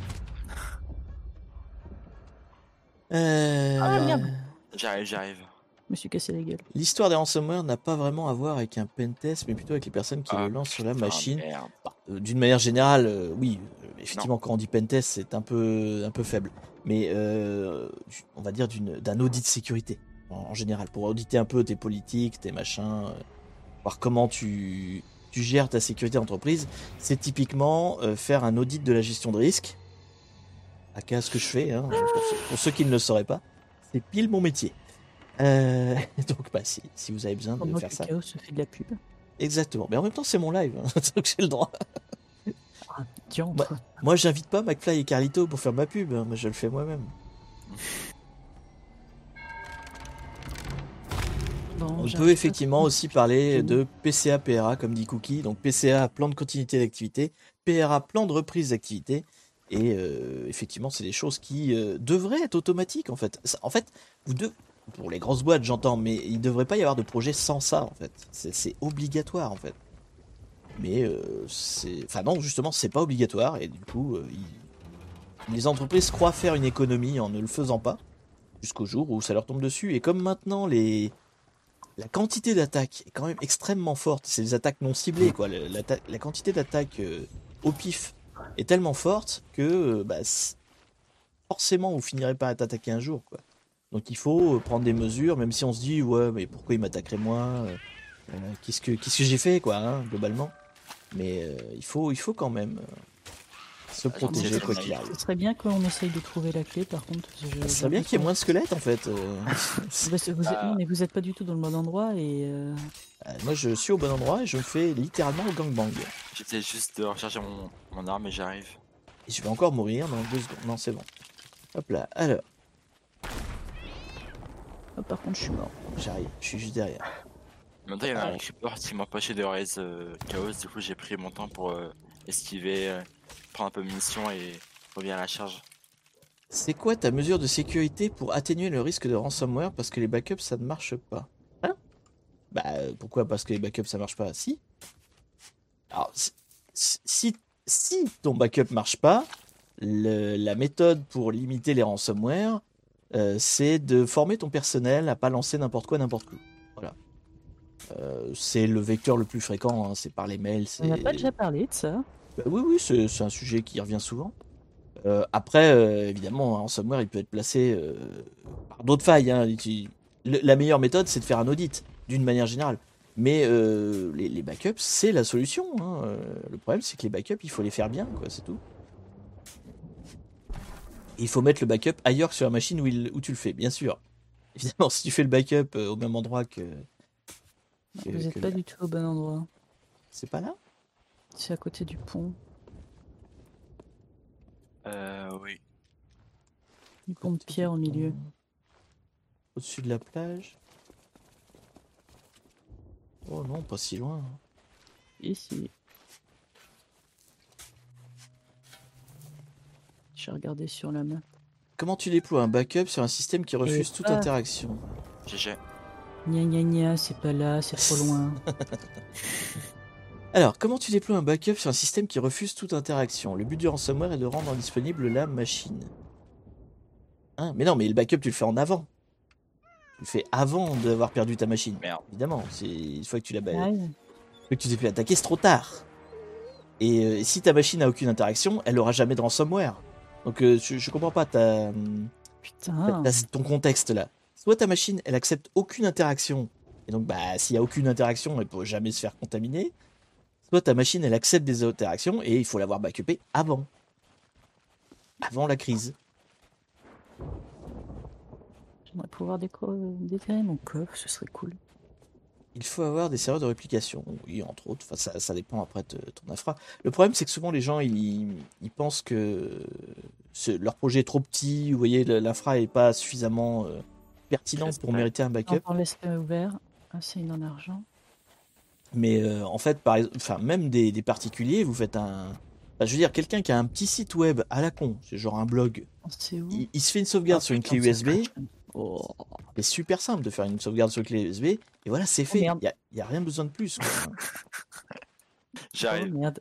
Ah, merde. J'arrive. Je me suis cassé la gueule. L'histoire des ransomware n'a pas vraiment à voir avec un pentest, mais plutôt avec les personnes qui Ah, le lancent sur la putain, machine. merde. D'une manière générale, oui, effectivement, quand on dit pentest, c'est un peu faible. Mais on va dire d'un audit de sécurité, en général, pour auditer un peu tes politiques, tes machins, voir comment tu gères ta sécurité d'entreprise. C'est typiquement faire un audit de la gestion de risque. À cas ce que je fais, hein, pour ceux qui ne le sauraient pas, c'est pile mon métier. Donc, bah, si vous avez besoin de Pendant faire que ça. Chaos se fait de la pub. Exactement. Mais en même temps, c'est mon live, hein, donc j'ai le droit. Tiens, Bah, moi, j'invite pas McFly et Carlito pour faire ma pub. Hein. Moi, je le fais moi-même. On peut effectivement aussi parler de PCA PRA, comme dit Cookie. Donc, PCA, plan de continuité d'activité. PRA, plan de reprise d'activité. Et effectivement, c'est des choses qui devraient être automatiques, en fait. En fait, pour les grosses boîtes, j'entends, mais il ne devrait pas y avoir de projet sans ça, en fait. C'est obligatoire, en fait. Mais enfin non, justement, c'est pas obligatoire et du coup, les entreprises croient faire une économie en ne le faisant pas jusqu'au jour où ça leur tombe dessus. Et comme maintenant la quantité d'attaques est quand même extrêmement forte, c'est des attaques non ciblées quoi. La quantité d'attaques au pif est tellement forte que forcément vous finirez par être attaqué un jour quoi. Donc il faut prendre des mesures, même si on se dit ouais mais pourquoi il m'attaquerait moi qu'est-ce que j'ai fait quoi hein, globalement. Mais il faut quand même Se Attends, protéger c'est quoi très qu'il naïf. arrive. Ce serait bien qu'on essaye de trouver la clé, par contre. Ça serait bien qu'il y ait moins de squelettes en fait. Non, mais vous êtes pas du tout dans le bon endroit et Moi je suis au bon endroit et je me fais littéralement au gangbang. J'étais juste de recharger mon arme et j'arrive. Et je vais encore mourir dans 2 secondes. Non, c'est bon. Hop là, alors, oh, par contre, je suis mort. j'arrive, je suis juste derrière. Maintenant, il y a un creeper qui m'empêchait de raise Chaos, du coup, j'ai pris mon temps pour esquiver, prendre un peu de munitions et revenir à la charge. C'est quoi ta mesure de sécurité pour atténuer le risque de ransomware parce que les backups ça ne marche pas? Hein? Bah pourquoi? Parce que les backups ça marche pas? Si. Alors si ton backup marche pas, la méthode pour limiter les ransomware, c'est de former ton personnel à pas lancer n'importe quoi n'importe où. Voilà. C'est le vecteur le plus fréquent, hein, c'est par les mails. On n'a pas déjà parlé de ça. Bah oui, c'est un sujet qui revient souvent. Après, évidemment, un ransomware, il peut être placé par d'autres failles. Hein. La meilleure méthode, c'est de faire un audit, d'une manière générale. Mais les backups, c'est la solution. Hein. Le problème, c'est que les backups, il faut les faire bien, quoi, c'est tout. Et il faut mettre le backup ailleurs que sur la machine où tu le fais, bien sûr. Évidemment, si tu fais le backup au même endroit que Vous n'êtes pas du tout au bon endroit. c'est pas là? C'est à côté du pont. Oui. Du pont de pierre au milieu. Au-dessus de la plage. Oh non, pas si loin. Ici. J'ai regardé sur la map. Comment tu déploies un backup sur un système qui refuse toute pas. interaction? GG. Gna gna gna, c'est pas là, c'est trop loin. Alors, comment tu déploies un backup sur un système qui refuse toute interaction? Le but du ransomware est de rendre indisponible la machine. Hein? Mais non, mais le backup, tu le fais en avant. Tu le fais avant d'avoir perdu ta machine. Merde. Évidemment, c'est une fois que tu l'as Ouais. que tu t'es fait attaquer, c'est trop tard. Et si ta machine n'a aucune interaction, elle aura jamais de ransomware. Donc je comprends pas Putain. ton contexte là. Soit ta machine, elle accepte aucune interaction, et donc bah s'il y a aucune interaction, elle peut jamais se faire contaminer. Soit ta machine, elle accepte des interactions et il faut l'avoir backupé avant la crise. J'aimerais pouvoir déterrer mon coffre, ce serait cool. Il faut avoir des serveurs de réplication, oui, entre autres. Enfin, ça dépend après de ton infra. Le problème, c'est que souvent les gens, ils pensent que leur projet est trop petit. Vous voyez, l'infra est pas suffisamment pertinente pour mériter un backup. On laisse ouvert. Ah, c'est une en argent. Mais en fait, même des particuliers, vous faites un. Enfin, je veux dire, quelqu'un qui a un petit site web à la con, c'est genre un blog, C'est où? il se fait une sauvegarde sur une clé USB. Oh. C'est super simple de faire une sauvegarde sur clé USB. Et voilà, c'est fait. merde. Il y a rien besoin de plus. Quoi. J'arrive. Oh, merde.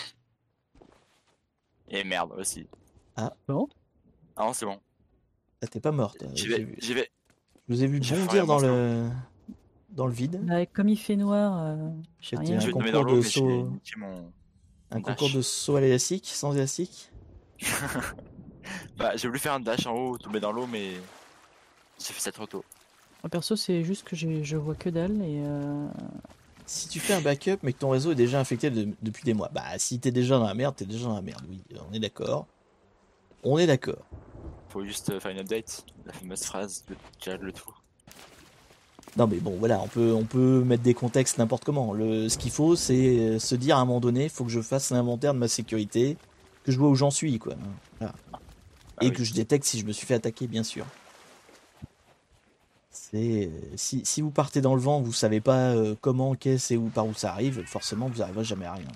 Et merde aussi. Bon. Ah non, c'est bon. Ah, t'es pas morte. J'y vais. Je vous ai vu J'ai bondir vraiment dans le vide. Bah, comme il fait noir, j'ai C'était rien. un Je vais te mettre concours dans l'eau, de mais j'ai saut. niqué mon. Un dash. concours de saut à l'élastique, sans élastique. Bah, j'ai voulu faire un dash en haut, tomber dans l'eau, mais j'ai fait ça trop tôt. Moi, perso, c'est juste que je vois que dalle et Si tu fais un backup mais que ton réseau est déjà infecté depuis des mois, bah si t'es déjà dans la merde, t'es déjà dans la merde. Oui, on est d'accord. On est d'accord. Faut juste faire une update, la fameuse phrase qui règle le tout. Non mais bon, voilà, on peut mettre des contextes n'importe comment. Ce qu'il faut, c'est se dire à un moment donné, faut que je fasse l'inventaire de ma sécurité, que je vois où j'en suis, quoi. Voilà. Ah Et oui. que je détecte si je me suis fait attaquer, bien sûr. Si vous partez dans le vent, vous savez pas comment, qu'est-ce et par où ça arrive, forcément vous n'arriverez jamais à rien.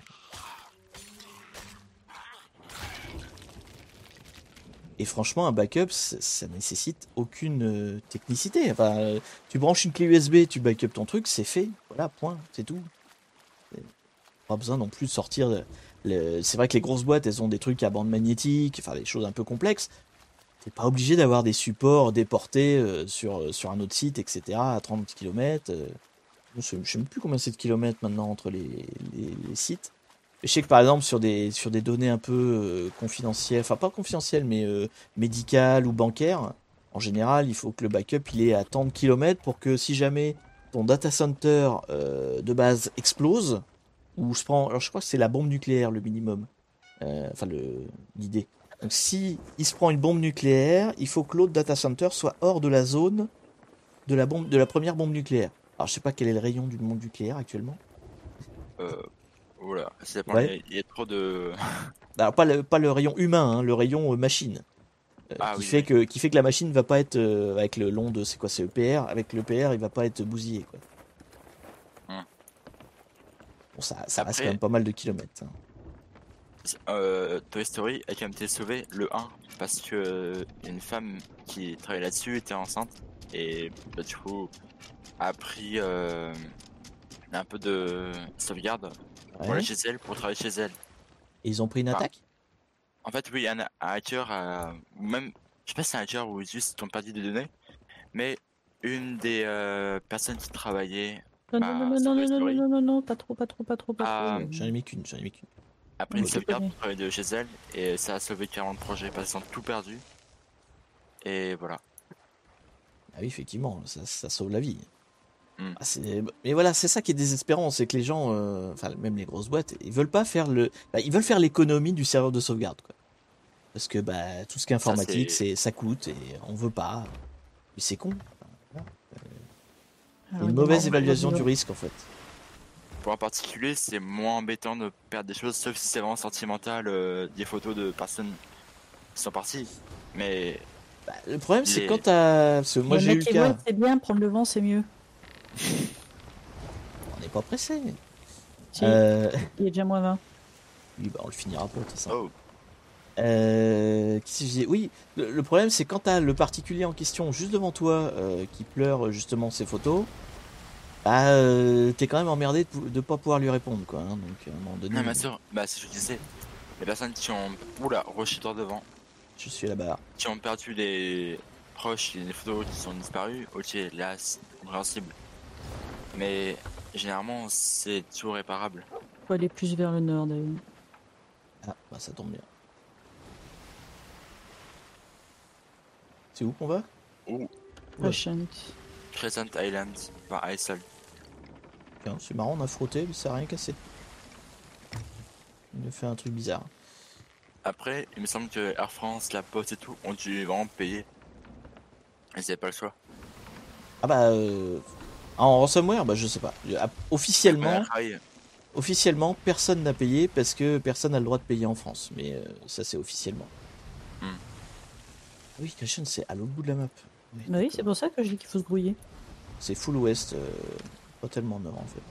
Et franchement, un backup, ça nécessite aucune technicité. Enfin, tu branches une clé USB, tu backup ton truc, c'est fait. Voilà, point, c'est tout. Pas besoin non plus de sortir. C'est vrai que les grosses boîtes, elles ont des trucs à bande magnétique, enfin des choses un peu complexes. T'es pas obligé d'avoir des supports déportés sur un autre site, etc. à 30 km. Je sais même plus combien c'est de kilomètres maintenant entre les sites. Je sais que par exemple sur des données un peu confidentielles, enfin pas confidentielles mais médicales ou bancaires, en général il faut que le backup il est à tant de kilomètres pour que si jamais ton data center de base explose, ou alors je crois que c'est la bombe nucléaire le minimum, Enfin, l'idée. Donc, si il se prend une bombe nucléaire, il faut que l'autre data center soit hors de la zone de la première bombe nucléaire. Alors, je sais pas quel est le rayon d'une bombe nucléaire actuellement. Voilà, ça dépend, Ouais. il y a trop de... Alors, pas le rayon humain, hein, le rayon machine. Ah Qui oui, fait oui. que la machine va pas être avec le long de, c'est quoi, c'est EPR. Avec l'EPR, il va pas être bousillé, quoi. Hum. Bon, ça reste quand Après, même pas mal de kilomètres, hein. Toy Story a quand même été sauvé le 1 parce que une femme qui travaillait là-dessus était enceinte et bah, du coup a pris un peu de sauvegarde pour aller Ouais. chez elle, pour travailler chez elle. Et ils ont pris une Enfin, attaque? en fait, oui, un hacker, ou même, je sais pas si c'est un hacker ou juste ils ont perdu des données, mais une des personnes qui travaillait Non, non, non, sur non, Toy non, non, non, Story non, non, non, pas trop, pas trop, pas trop, pas trop. a, J'en ai mis qu'une, j'en ai mis qu'une. a pris Non, une je sauvegarde connais. pour travailler de chez elle et ça a sauvé 40 projets parce qu'ils ont tout perdu. Et voilà. Ah oui, effectivement, ça sauve la vie. Mm. Ah, mais voilà, c'est ça qui est désespérant, c'est que les gens, enfin même les grosses boîtes, ils veulent pas faire ils veulent faire l'économie du serveur de sauvegarde, quoi. Parce que bah tout ce qui est Ça, informatique, c'est. ça coûte et on veut pas. Mais c'est con. Enfin, voilà. C'est Alors, une il y a mauvaise marrant, évaluation du risque en fait. Pour un particulier, c'est moins embêtant de perdre des choses, sauf si c'est vraiment sentimental, des photos de personnes qui sont parties. Mais Bah, le problème c'est les. quand t'as, parce que moi Mais j'ai eu le mettre les cas. voiles, c'est bien, prendre le vent, c'est mieux. On n'est pas pressé. Si, Euh... il est déjà moins 20. Oui, bah on le finira pas, de toute façon. Oh, Qu'est-ce que je disais? Oui, le problème c'est quand t'as le particulier en question juste devant toi qui pleure justement ses photos, bah t'es quand même emmerdé de pas pouvoir lui répondre, quoi, hein. Donc à un moment donné, non, bien sûr, bah, c'est ce que je disais. Les personnes qui ont. Oula, rushé droit devant, je suis à la barre. qui ont perdu les proches, les photos qui sont disparues, ok, là, c'est compréhensible. Mais généralement, c'est toujours réparable. Faut aller plus vers le nord, d'ailleurs. Ah, bah ça tombe bien. C'est où qu'on va? Ou Ouais. Crescent. Crescent Island par Isle. Tiens, c'est marrant, on a frotté, mais ça a rien cassé. Il a fait un truc bizarre. Après, il me semble que Air France, la Poste et tout ont dû vraiment payer. Ils avaient pas le choix. Ah bah en ransomware, bah je sais pas. Officiellement, officiellement, personne n'a payé parce que personne n'a le droit de payer en France. Mais ça c'est officiellement. Hmm. Ah oui, Crescent, c'est à l'autre bout de la map. Oui, Bah oui, c'est pour ça que je dis qu'il faut se brouiller. c'est full ouest, pas tellement nord en fait.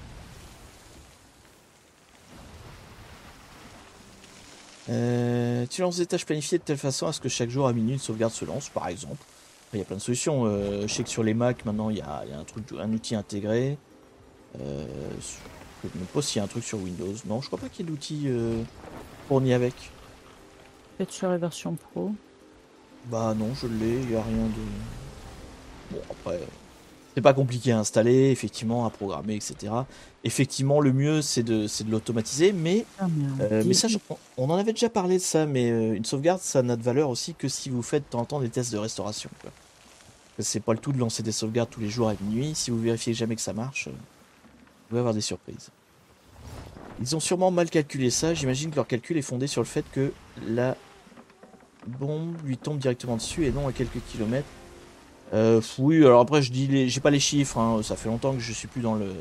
Tu lances des tâches planifiées de telle façon à ce que chaque jour à minuit une sauvegarde se lance, par exemple. Après, il y a plein de solutions. Je sais que sur les Mac, maintenant, il y a un outil intégré. Je ne sais pas s'il y a un truc sur Windows. Non, je crois pas qu'il y ait d'outil fourni avec. Peut-être sur la version pro. Bah non, je l'ai, il n'y a rien de... Bon, après, c'est pas compliqué à installer, effectivement, à programmer, etc. Effectivement, le mieux, c'est de l'automatiser, mais... Ah merde. mais ça, on en avait déjà parlé de ça, mais une sauvegarde, ça n'a de valeur aussi que si vous faites de temps en temps des tests de restauration, quoi. Parce que c'est pas le tout de lancer des sauvegardes tous les jours à minuit. Si vous vérifiez jamais que ça marche, vous pouvez avoir des surprises. Ils ont sûrement mal calculé ça. J'imagine que leur calcul est fondé sur le fait que la bombe lui tombe directement dessus et non à quelques kilomètres. Oui, alors après, j'ai pas les chiffres, hein. Ça fait longtemps que je suis plus dans le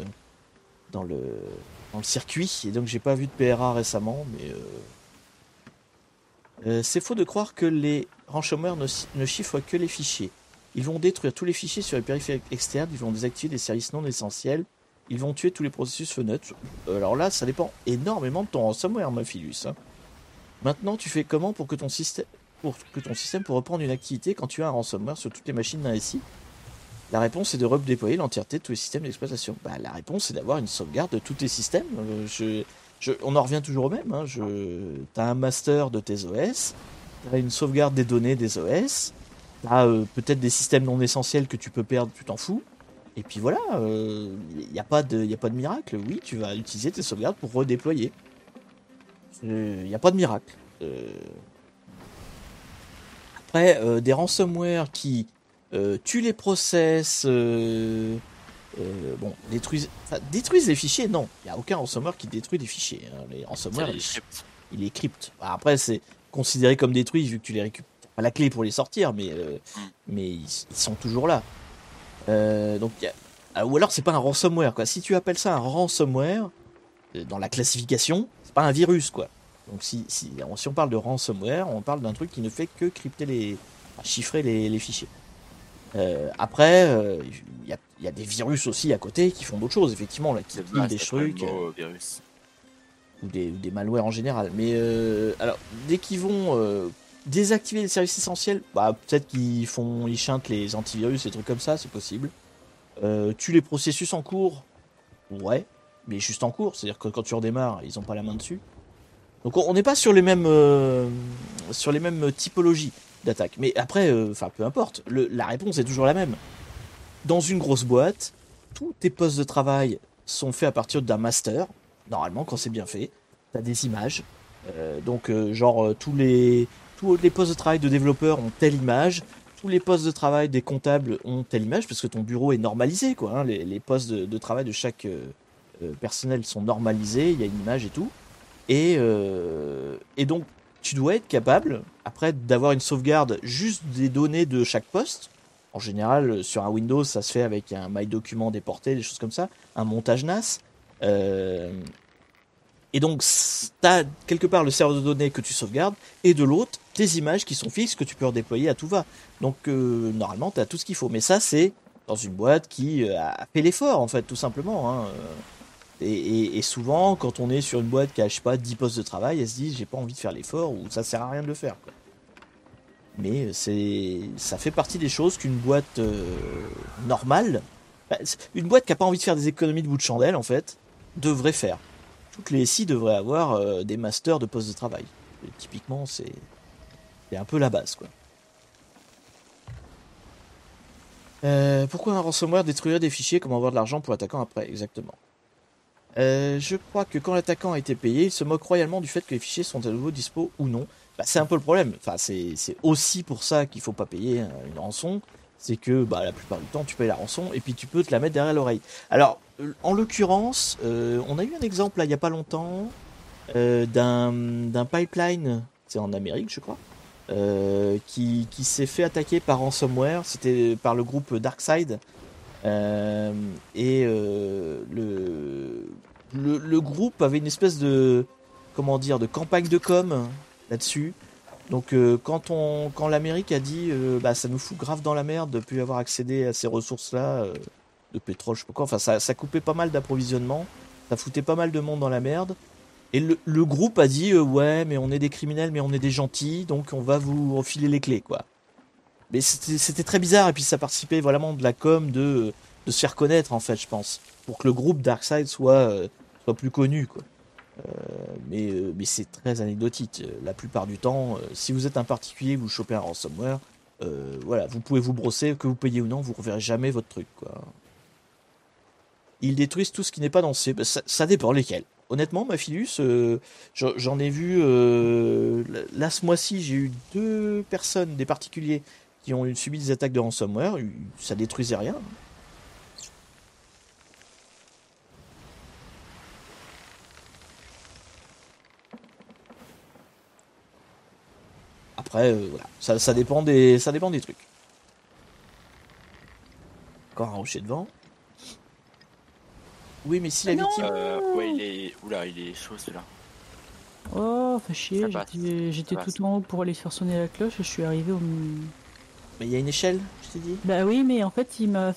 circuit et donc j'ai pas vu de PRA récemment, mais c'est faux de croire que les ransomware ne chiffrent que les fichiers. Ils vont détruire tous les fichiers sur les périphériques externes, ils vont désactiver des services non essentiels, ils vont tuer tous les processus fenêtres. Alors là, ça dépend énormément de ton ransomware, ma Philus, hein. Maintenant, tu fais comment pour que ton système peut reprendre une activité quand tu as un ransomware sur toutes les machines d'un SI? La réponse est de redéployer l'entièreté de tous les systèmes d'exploitation. Bah, la réponse est d'avoir une sauvegarde de tous tes systèmes. On en revient toujours au même, hein. T'as un master de tes OS, t'as une sauvegarde des données des OS, t'as peut-être des systèmes non essentiels que tu peux perdre, tu t'en fous. Et puis voilà, il n'y a pas de miracle. Oui, tu vas utiliser tes sauvegardes pour redéployer. Il n'y a pas de miracle. Après, des ransomware qui tuent les process, bon, détruisent les fichiers, non. Il n'y a aucun ransomware qui détruit des fichiers, hein. Les C'est ransomware, les scripts. il les crypte. Après, c'est considéré comme détruit vu que tu les récupères. T'as pas la clé pour les sortir, mais ils sont toujours là. Donc, ou alors c'est pas un ransomware, quoi. Si tu appelles ça un ransomware, dans la classification, c'est pas un virus, quoi. Donc si on parle de ransomware, on parle d'un truc qui ne fait que crypter chiffrer les fichiers. Après, il y a des virus aussi à côté qui font d'autres choses, effectivement, là, qui pillent des trucs, virus. ou des malwares en général. Mais alors, dès qu'ils vont désactiver les services essentiels, peut-être ils chantent les antivirus, des trucs comme ça, c'est possible. Tuent les processus en cours, ouais, mais juste en cours, c'est-à-dire que quand tu redémarres, ils ont pas la main dessus. Donc on n'est pas sur les mêmes typologies d'attaque. Mais après, peu importe, la réponse est toujours la même. Dans une grosse boîte, tous tes postes de travail sont faits à partir d'un master. Normalement, quand c'est bien fait, t'as des images. Tous les postes de travail de développeurs ont telle image. Tous les postes de travail des comptables ont telle image, parce que ton bureau est normalisé, quoi. Hein. Les postes de travail de chaque personnel sont normalisés, il y a une image et tout. Et donc, tu dois être capable, après, d'avoir une sauvegarde juste des données de chaque poste. En général, sur un Windows, ça se fait avec un MyDocument déporté, des choses comme ça, un montage NAS. Et donc, tu as quelque part le serveur de données que tu sauvegardes, et de l'autre, tes images qui sont fixes, que tu peux redéployer à tout va. Donc, normalement, tu as tout ce qu'il faut. Mais ça, c'est dans une boîte qui a fait l'effort, en fait, tout simplement. Hein. Et souvent, quand on est sur une boîte qui a, 10 postes de travail, elle se dit, j'ai pas envie de faire l'effort, ou ça sert à rien de le faire, quoi. Mais ça fait partie des choses qu'une boîte normale, une boîte qui a pas envie de faire des économies de bout de chandelle, en fait, devrait faire. Toutes les SI devraient avoir des masters de postes de travail. Et typiquement, c'est un peu la base, quoi. Pourquoi un ransomware détruirait des fichiers? Comment avoir de l'argent pour l'attaquant après? Exactement. Je crois que quand l'attaquant a été payé, il se moque royalement du fait que les fichiers sont à nouveau dispo ou non. C'est un peu le problème. Enfin, c'est aussi pour ça qu'il faut pas payer une rançon. C'est que la plupart du temps, tu payes la rançon et puis tu peux te la mettre derrière l'oreille. Alors, en l'occurrence, on a eu un exemple là il y a pas longtemps d'un pipeline, c'est en Amérique, je crois, qui s'est fait attaquer par ransomware. C'était par le groupe DarkSide. Le groupe avait une espèce de de campagne de com là-dessus. Donc quand l'Amérique a dit ça nous fout grave dans la merde de plus avoir accédé à ces ressources-là de pétrole, je sais pas quoi. Enfin ça coupait pas mal d'approvisionnement, ça foutait pas mal de monde dans la merde. Et le groupe a dit ouais mais on est des criminels mais on est des gentils donc on va vous refiler les clés quoi. Mais c'était très bizarre et puis ça participait vraiment de la com de se faire connaître en fait je pense pour que le groupe DarkSide soit plus connu quoi. Mais c'est très anecdotique. La plupart du temps, si vous êtes un particulier, vous chopez un ransomware, vous pouvez vous brosser, que vous payez ou non, vous reverrez jamais votre truc quoi. Ils détruisent tout ce qui n'est pas dansé. Ça dépend lesquels. Honnêtement, Mafilus, j'en ai vu là ce mois-ci, j'ai eu 2 personnes, des particuliers qui ont subi des attaques de ransomware, ça détruisait rien. Après, ça dépend des trucs. Encore un rocher devant. Oui, mais si la victime... il est chaud celui-là. Oh, fait chier, j'étais passe. tout en haut pour aller faire sonner la cloche et je suis arrivé au... Mais il y a une échelle, je t'ai dit. Bah oui, mais en fait, il m'a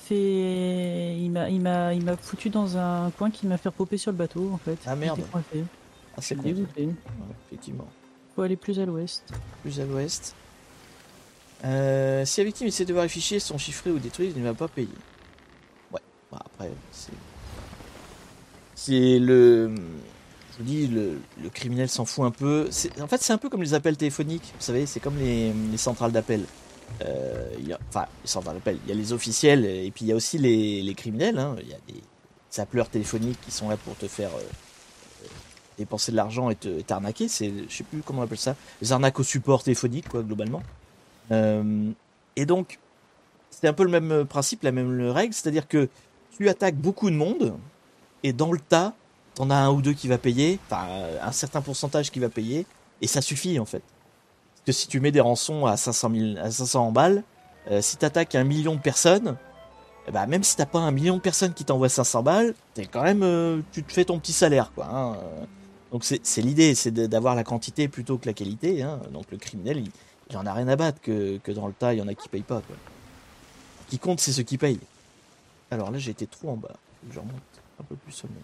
foutu dans un coin qui m'a fait popper sur le bateau, en fait. Ah merde. Ah, c'est dégoûté. Ouais, effectivement. Faut aller plus à l'ouest. Plus à l'ouest. Si la victime essaie de voir les fichiers sont chiffrés ou détruits, il ne va pas payer. Ouais. Après, c'est le... Je vous dis, le criminel s'en fout un peu. En fait, c'est un peu comme les appels téléphoniques. Vous savez, c'est comme les centrales d'appel. Les centrales d'appel. Il y a les officiels et puis il y a aussi les criminels. Hein. Il y a des appeleurs téléphoniques qui sont là pour te faire dépenser de l'argent et t'arnaquer. Je sais plus comment on appelle ça. Les arnaques au support téléphonique, quoi, globalement. Et donc, c'est un peu le même principe, la même règle. C'est-à-dire que tu attaques beaucoup de monde et dans le tas, t'en as un ou deux qui va payer, enfin un certain pourcentage qui va payer, et ça suffit en fait. Parce que si tu mets des rançons à 500 balles, si t'attaques 1 million de personnes, bah même si t'as pas 1 million de personnes qui t'envoient 500 balles, t'es quand même, tu te fais ton petit salaire, quoi. Hein. Donc c'est l'idée, c'est d'avoir la quantité plutôt que la qualité. Hein. Donc le criminel, il en a rien à battre que dans le tas, il y en a qui payent pas, quoi. Ce qui compte, c'est ceux qui payent. Alors là, j'ai été trop en bas. Je remonte un peu plus au milieu.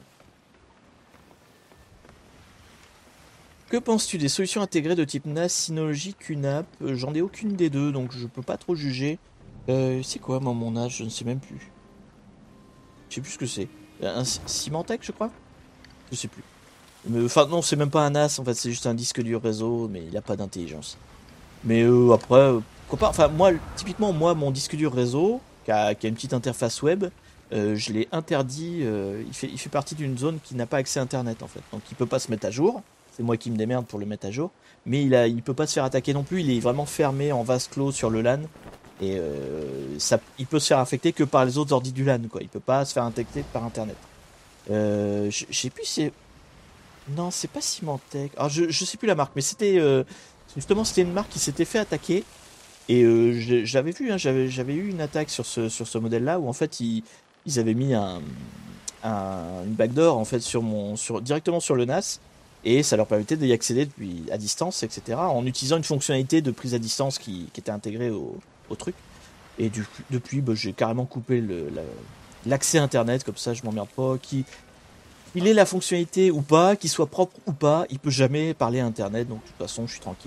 Que penses-tu des solutions intégrées de type NAS, Synology, QNAP? J'en ai aucune des deux, donc je peux pas trop juger. C'est quoi, moi, mon âge? Je ne sais même plus. Je sais plus ce que c'est. Un Symantec, je crois? Je sais plus. Enfin, non, c'est même pas un NAS, en fait, c'est juste un disque dur réseau, mais il a pas d'intelligence. Mais après, pourquoi pas? Enfin, moi, typiquement, moi, mon disque dur réseau, qui a une petite interface web, je l'ai interdit. Il fait partie d'une zone qui n'a pas accès à Internet, en fait. Donc, il peut pas se mettre à jour. C'est moi qui me démerde pour le mettre à jour. Mais il peut pas se faire attaquer non plus. Il est vraiment fermé en vase clos sur le LAN. Et il peut se faire affecter que par les autres ordi du LAN, quoi. Il peut pas se faire infecter par Internet. Je sais plus si c'est... Non, c'est pas Symantec. Alors, je sais plus la marque, mais c'était... justement, c'était une marque qui s'était fait attaquer. Et j'avais vu, hein, j'avais eu une attaque sur ce modèle-là, où en fait, ils avaient mis une backdoor, en fait, directement sur le NAS. Et ça leur permettait d'y accéder depuis à distance, etc. En utilisant une fonctionnalité de prise à distance qui était intégrée au truc. Et depuis, bah, j'ai carrément coupé l'accès Internet, comme ça je m'emmerde pas. Il ait la fonctionnalité ou pas, qu'il soit propre ou pas, il peut jamais parler à Internet, donc de toute façon je suis tranquille.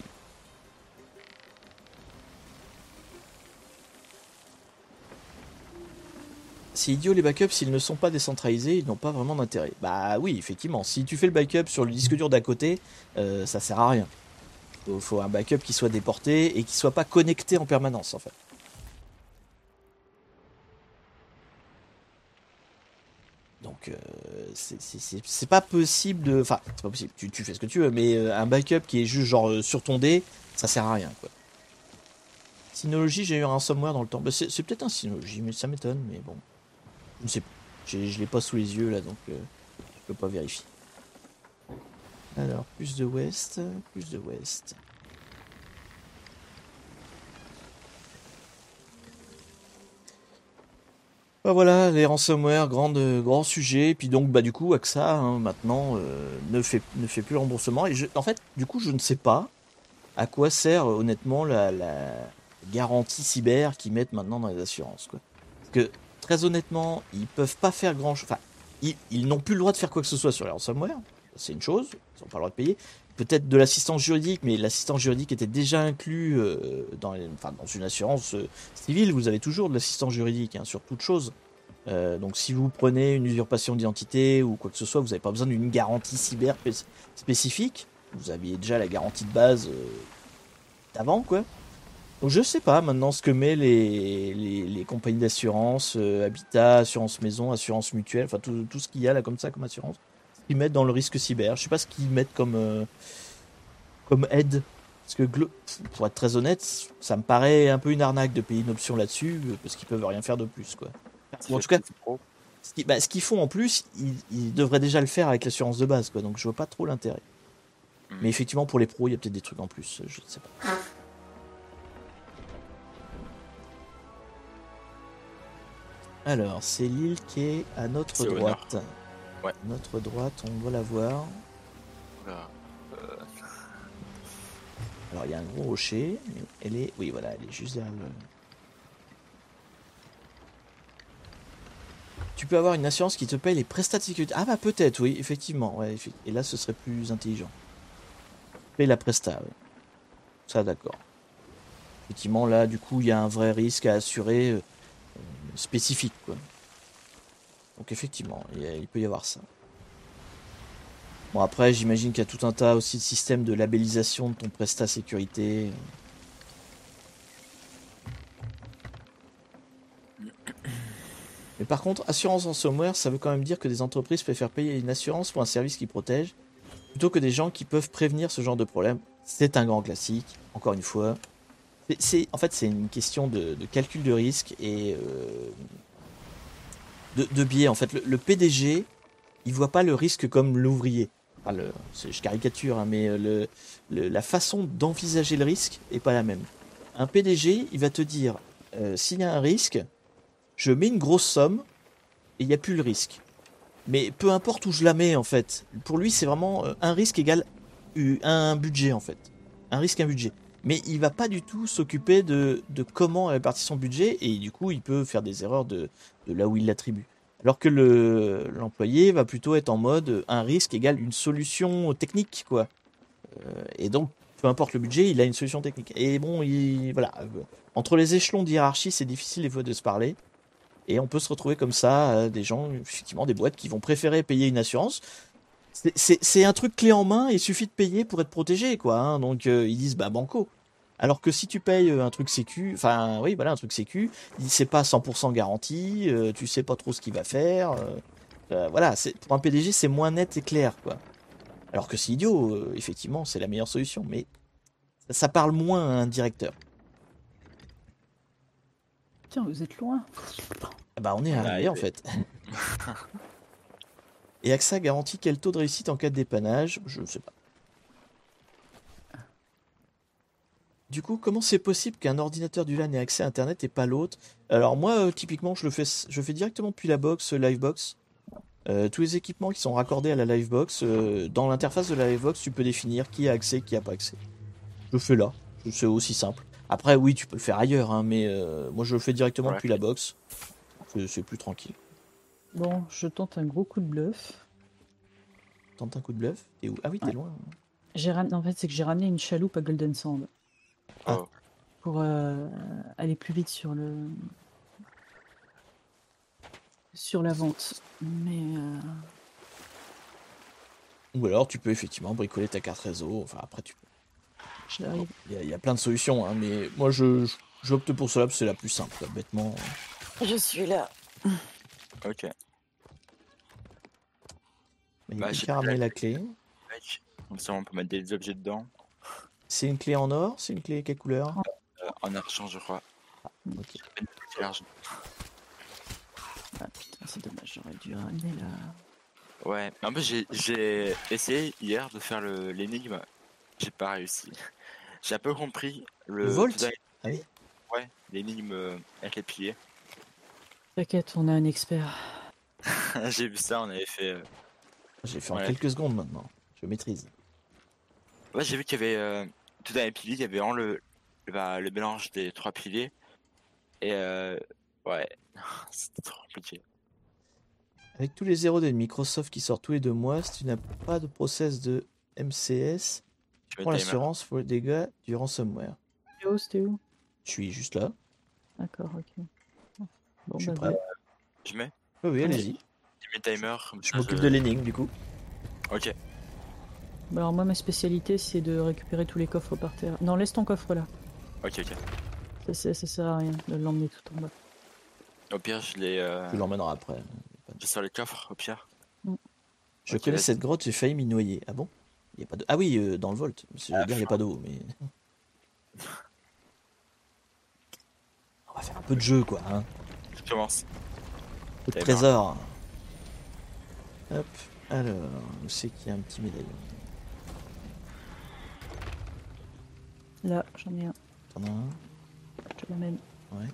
C'est idiot les backups, s'ils ne sont pas décentralisés, ils n'ont pas vraiment d'intérêt. Bah oui, effectivement, si tu fais le backup sur le disque dur d'à côté, ça sert à rien. Faut un backup qui soit déporté et qui soit pas connecté en permanence en fait. Donc c'est pas possible de... Enfin, c'est pas possible, tu fais ce que tu veux, mais un backup qui est juste genre sur ton dé, ça sert à rien quoi. Synology, j'ai eu un ransomware dans le temps. Bah, c'est peut-être un Synology, mais ça m'étonne, mais bon. Je ne sais pas. Je l'ai pas sous les yeux là, donc je peux pas vérifier. Alors, plus de West, plus de West. Bah voilà, les ransomware, grand sujet. Puis donc, bah du coup, AXA, hein, maintenant, ne fait plus le remboursement. Et en fait, du coup, je ne sais pas à quoi sert honnêtement la garantie cyber qu'ils mettent maintenant dans les assurances, quoi. Parce que, très honnêtement, ils peuvent pas faire grand-chose. Enfin, ils n'ont plus le droit de faire quoi que ce soit sur les ransomware. C'est une chose, ils n'ont pas le droit de payer. Peut-être de l'assistance juridique, mais l'assistance juridique était déjà inclus dans une assurance civile. Vous avez toujours de l'assistance juridique hein, sur toute chose. Donc si vous prenez une usurpation d'identité ou quoi que ce soit, vous n'avez pas besoin d'une garantie cyber spécifique. Vous aviez déjà la garantie de base d'avant, quoi. Donc je sais pas maintenant ce que met les compagnies d'assurance, habitat, assurance maison, assurance mutuelle, enfin tout ce qu'il y a là comme ça comme assurance. Ils mettent dans le risque cyber. Je sais pas ce qu'ils mettent comme aide. Parce que, pour être très honnête, ça me paraît un peu une arnaque de payer une option là-dessus, parce qu'ils peuvent rien faire de plus, quoi. Ou en tout cas, ce qu'ils font en plus, ils devraient déjà le faire avec l'assurance de base, quoi. Donc je vois pas trop l'intérêt. Mais effectivement, pour les pros, il y a peut-être des trucs en plus, je ne sais pas. Alors, c'est l'île qui est à notre droite. Ouais. Notre droite, on va la voir. Voilà. Alors il y a un gros rocher. Elle est, oui voilà, elle est juste derrière le. Tu peux avoir une assurance qui te paye les prestats de sécurité. Ah bah peut-être, oui, effectivement. Ouais, et là, ce serait plus intelligent. Paye la presta, oui. Ça, d'accord. Effectivement, là, du coup, il y a un vrai risque à assurer spécifique, quoi. Donc effectivement, il peut y avoir ça. Bon après, j'imagine qu'il y a tout un tas aussi de systèmes de labellisation de ton prestat sécurité. Mais par contre, assurance ransomware, ça veut quand même dire que des entreprises préfèrent payer une assurance pour un service qui protège, plutôt que des gens qui peuvent prévenir ce genre de problème. C'est un grand classique, encore une fois. En fait, c'est une question de calcul de risque et de biais. En fait, le PDG il voit pas le risque comme l'ouvrier. Enfin, je caricature, hein, mais la façon d'envisager le risque est pas la même. Un PDG, il va te dire, s'il y a un risque, je mets une grosse somme et il n'y a plus le risque. Mais peu importe où je la mets, en fait. Pour lui, c'est vraiment un risque égale un budget, en fait. Un risque, un budget. Mais il va pas du tout s'occuper de comment est réparti son budget, et du coup, il peut faire des erreurs de là où il l'attribue. Alors que l'employé va plutôt être en mode un risque égale une solution technique, quoi. Et donc, peu importe le budget, il a une solution technique. Et bon, voilà. Entre les échelons de hiérarchie, c'est difficile des fois de se parler. Et on peut se retrouver comme ça, des gens, effectivement, des boîtes qui vont préférer payer une assurance. C'est un truc clé en main, il suffit de payer pour être protégé, quoi. Hein. Donc ils disent, bah banco. Alors que si tu payes un truc sécu, enfin oui, voilà, un truc sécu, c'est pas 100% garanti, tu sais pas trop ce qu'il va faire. Voilà, pour un PDG, c'est moins net et clair, quoi. Alors que c'est idiot, effectivement, c'est la meilleure solution, mais ça parle moins à un directeur. Tiens, vous êtes loin. Ah bah on est arrivé en fait. Et AXA garantit quel taux de réussite en cas de dépannage? Je ne sais pas. Du coup, comment c'est possible qu'un ordinateur du LAN ait accès à Internet et pas l'autre? Alors moi, typiquement, je fais directement depuis la box, Livebox. Tous les équipements qui sont raccordés à la Livebox, dans l'interface de la Livebox, tu peux définir qui a accès, qui a pas accès. Je fais là, c'est aussi simple. Après, oui, tu peux le faire ailleurs, hein, mais moi je le fais directement depuis la box. C'est plus tranquille. Bon, je tente un gros coup de bluff. Tente un coup de bluff? Et où? Ah oui, t'es loin. En fait, c'est que j'ai ramené une chaloupe à Golden Sand. Ah. Pour aller plus vite sur la vente. Mais ou alors tu peux effectivement bricoler ta carte réseau. Enfin après tu peux. J'arrive. Il y a plein de solutions, hein, mais moi j'opte pour cela parce que c'est la plus simple, quoi, bêtement. Je suis là. Ok. Il y a quelqu'un qui a ramené la clé. Comme ça on peut mettre des objets dedans. C'est une clé en or? C'est une clé quelle couleur? En argent je crois. Ah, ok. C'est l'argent. Ah putain, c'est dommage, j'aurais dû ramener la... Ouais, en plus j'ai essayé hier de faire l'énigme. J'ai pas réussi. J'ai un peu compris le Volt. Ah oui. Ouais, l'énigme avec les piliers. T'inquiète, on a un expert. J'ai vu ça, on avait fait... J'ai fait en quelques secondes maintenant. Je maîtrise. Ouais, j'ai vu qu'il y avait tout dans les piliers, il y avait le mélange des 3 piliers. Et ouais, c'était trop compliqué. Avec tous les 0 de Microsoft qui sortent tous les 2 mois, si tu n'as pas de process de MCS, tu prends l'assurance pour les dégâts du ransomware. C'était où? Je suis juste là. D'accord, ok. Bon, je suis prêt. Je mets? Oui, allez-y. Tu mets timer. Je m'occupe de l'énigme du coup. Ok. Alors moi ma spécialité c'est de récupérer tous les coffres par terre. Non, laisse ton coffre là. Ok. Ça sert à rien de l'emmener tout en bas. Au pire je les... Tu l'emmèneras après. Je sors les coffres au pire. Je connais cette grotte, j'ai failli m'y noyer. Ah bon? Il y a pas de... Ah oui, dans le Volt. Je veux dire, il n'y a pas d'eau, mais... On va faire un peu de jeu, quoi. Hein. Je commence. Un peu de trésor. Hop. Alors, où c'est qu'il y a un petit médaillon? Là, j'en ai un. T'en as un? Je te l'amène. Ouais.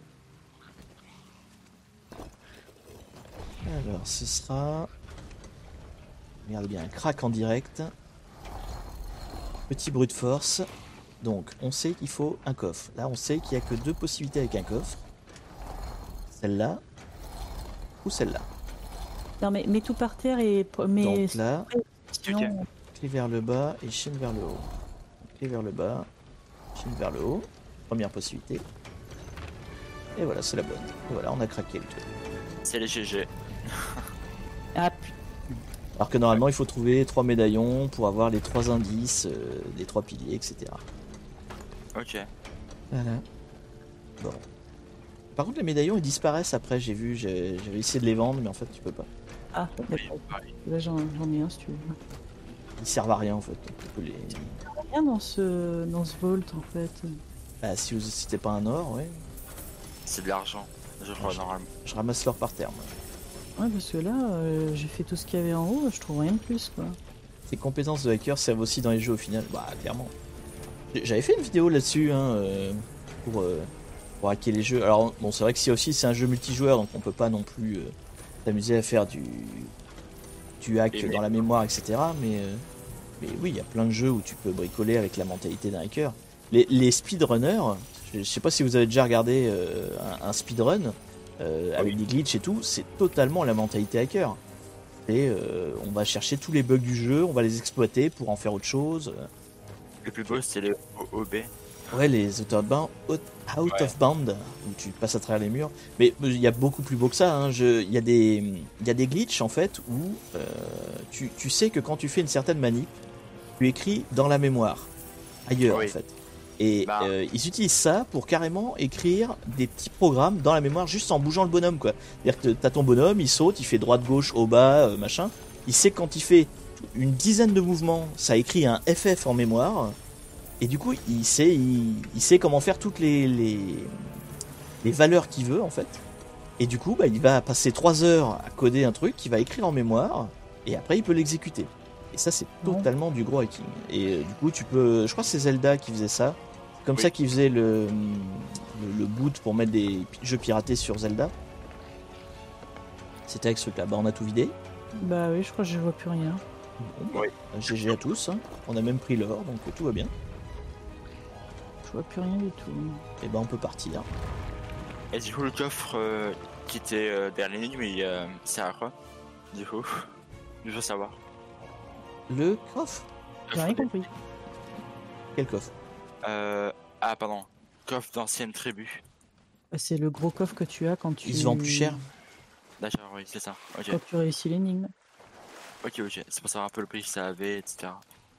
Alors, ce sera... Regardez bien, un crack en direct. Petit bruit de force. Donc, on sait qu'il faut un coffre. Là, on sait qu'il n'y a que 2 possibilités avec un coffre. Celle-là ou celle-là. Non, mais mets tout par terre et... Donc là, sinon... clé vers le bas et chaîne vers le haut. Clé vers le bas, chaîne vers le haut. Première possibilité. Et voilà, c'est la bonne. Et voilà, on a craqué le truc. C'est les GG. Ah putain. Alors que normalement, il faut trouver 3 médaillons pour avoir les 3 indices, les 3 piliers, etc. Ok. Voilà. Bon. Par contre, les médaillons, ils disparaissent après, j'ai vu. J'avais essayé de les vendre, mais en fait, tu peux pas. Ah, d'accord. Là, j'en ai un, si tu veux. Ils servent à rien, en fait. Tu peux les... Rien dans ce Vault, en fait. Bah, si c'était pas un or, ouais. C'est de l'argent, je crois, normalement. Je ramasse l'or par terre, moi. Ouais, parce que là, j'ai fait tout ce qu'il y avait en haut, je trouve rien de plus, quoi. Tes compétences de hacker servent aussi dans les jeux au final. Bah, clairement. J'avais fait une vidéo là-dessus, hein, pour, euh, pour hacker les jeux. Alors, bon, c'est vrai que si aussi c'est un jeu multijoueur, donc on peut pas non plus s'amuser à faire du hack dans la mémoire, etc. Mais oui, il y a plein de jeux où tu peux bricoler avec la mentalité d'un hacker. Les speedrunners, je sais pas si vous avez déjà regardé un speedrun avec des glitches et tout, c'est totalement la mentalité hacker. Et on va chercher tous les bugs du jeu, on va les exploiter pour en faire autre chose. Le plus beau, c'est le OOB. Ouais, les out of bound, out of bound, où tu passes à travers les murs. Mais il y a beaucoup plus beau que ça. Hein. Il y a des glitches en fait où tu sais que quand tu fais une certaine manip, tu écris dans la mémoire, ailleurs Oui. en fait. Et Bah. ils utilisent ça pour carrément écrire des petits programmes dans la mémoire juste en bougeant le bonhomme quoi. C'est-à-dire que t'as ton bonhomme, il saute, il fait droite, gauche, haut, bas, machin. Il sait que quand il fait une dizaine de mouvements, ça écrit un FF en mémoire. Et du coup, il sait comment faire toutes les valeurs qu'il veut en fait. Et du coup, bah, il va passer 3 heures à coder un truc qu'il va écrire en mémoire. Et après, il peut l'exécuter. Et ça, c'est Ouais. totalement du gros hacking. Et du coup, tu peux. Je crois que c'est Zelda qui faisait ça. C'est comme Oui. ça qu'il faisait le boot pour mettre des jeux piratés sur Zelda. C'était avec ce truc-là. Bah, on a tout vidé. Bah oui, je crois que je vois plus rien. Bon, Oui. GG à tous. Hein. On a même pris l'or, donc tout va bien. Je vois plus rien du tout. Et ben, on peut partir. Et du coup, le coffre qui était derrière les lignes, il sert à quoi? Du coup, je veux savoir. Le coffre. J'ai rien compris. Quel coffre? Ah, pardon. Coffre d'ancienne tribu. Bah, c'est le gros coffre que tu as quand tu. Il se vend plus cher. D'accord, oui, c'est ça. Ok, Quand tu réussis l'énigme. ok. C'est pour savoir un peu le prix que ça avait, etc.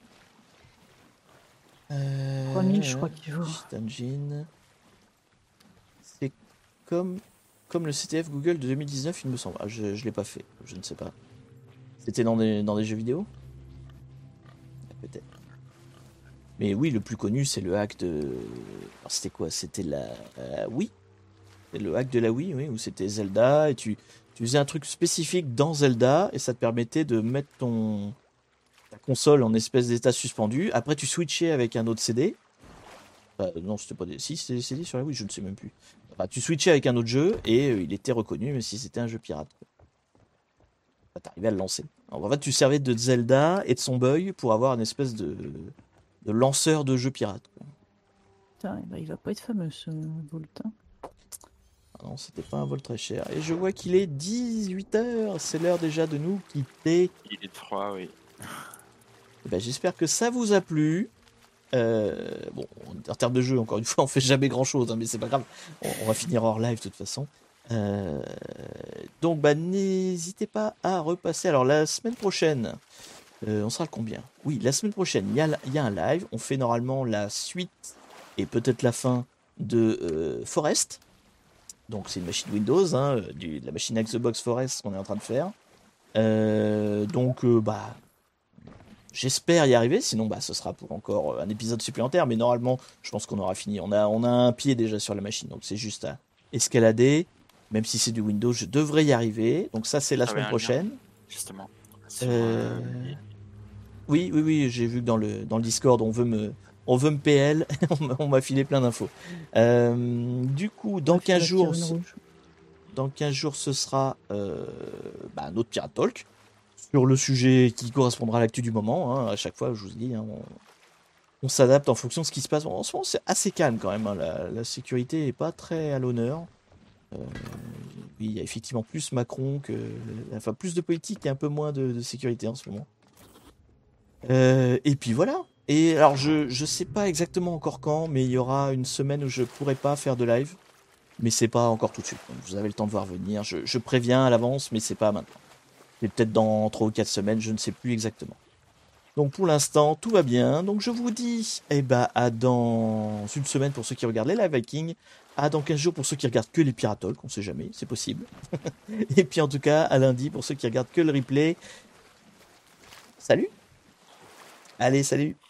3000, je crois qu'il vaut. Cheat Engine. C'est comme le CTF Google de 2019, il me semble. Ah, je l'ai pas fait, je ne sais pas. C'était dans des jeux vidéo? Peut-être. Mais oui, le plus connu, c'est le hack de. Alors, c'était quoi? C'était la Wii. C'est le hack de la Wii, oui, où c'était Zelda et tu faisais un truc spécifique dans Zelda et ça te permettait de mettre ta console en espèce d'état suspendu. Après, tu switchais avec un autre CD. Non, c'était pas des. Si, c'était des CD sur la Wii, je ne sais même plus. Enfin, tu switchais avec un autre jeu et il était reconnu, même si c'était un jeu pirate. Enfin, t'arrivais à le lancer. Alors, en fait, tu servais de Zelda et de son bug pour avoir une espèce de lanceur de jeu pirate. Quoi. Putain, bah, il va pas être fameux ce Volt. Hein. Ah non, c'était pas un vol très cher. Et je vois qu'il est 18h. C'est l'heure déjà de nous quitter. Il est 3, oui. Et ben, j'espère que ça vous a plu. Bon, en termes de jeu, encore une fois, on fait jamais grand chose, hein, mais c'est pas grave. On va finir hors live de toute façon. Donc, bah, n'hésitez pas à repasser. Alors, la semaine prochaine, on sera le combien? Oui, la semaine prochaine, il y a un live. On fait normalement la suite et peut-être la fin de Forest. Donc, c'est une machine Windows, hein, de la machine Xbox Forest qu'on est en train de faire. Bah. J'espère y arriver, sinon bah, ce sera pour encore un épisode supplémentaire, mais normalement, je pense qu'on aura fini. On a un pied déjà sur la machine, donc c'est juste à escalader. Même si c'est du Windows, je devrais y arriver. Donc ça, c'est la semaine prochaine. Justement. Sur, Oui, j'ai vu que dans le Discord, on veut me PL, on m'a filé plein d'infos. Du coup, dans 15 jours, ce sera un autre Pirate Talk. Sur le sujet qui correspondra à l'actu du moment. Hein. À chaque fois, je vous dis, hein, on s'adapte en fonction de ce qui se passe. En ce moment, c'est assez calme quand même. Hein. La sécurité n'est pas très à l'honneur. Oui, il y a effectivement plus Macron plus de politique et un peu moins de sécurité en ce moment. Et puis voilà. Et alors, je sais pas exactement encore quand, mais il y aura une semaine où je pourrai pas faire de live. Mais c'est pas encore tout de suite. Donc, vous avez le temps de voir venir. Je préviens à l'avance, mais c'est pas maintenant. C'est peut-être dans 3 ou 4 semaines, je ne sais plus exactement. Donc pour l'instant, tout va bien. Donc je vous dis, à dans une semaine pour ceux qui regardent les live Vikings, à dans 15 jours pour ceux qui regardent que les Pirate Talk, on sait jamais, c'est possible. Et puis en tout cas, à lundi pour ceux qui regardent que le replay. Salut. Allez, salut.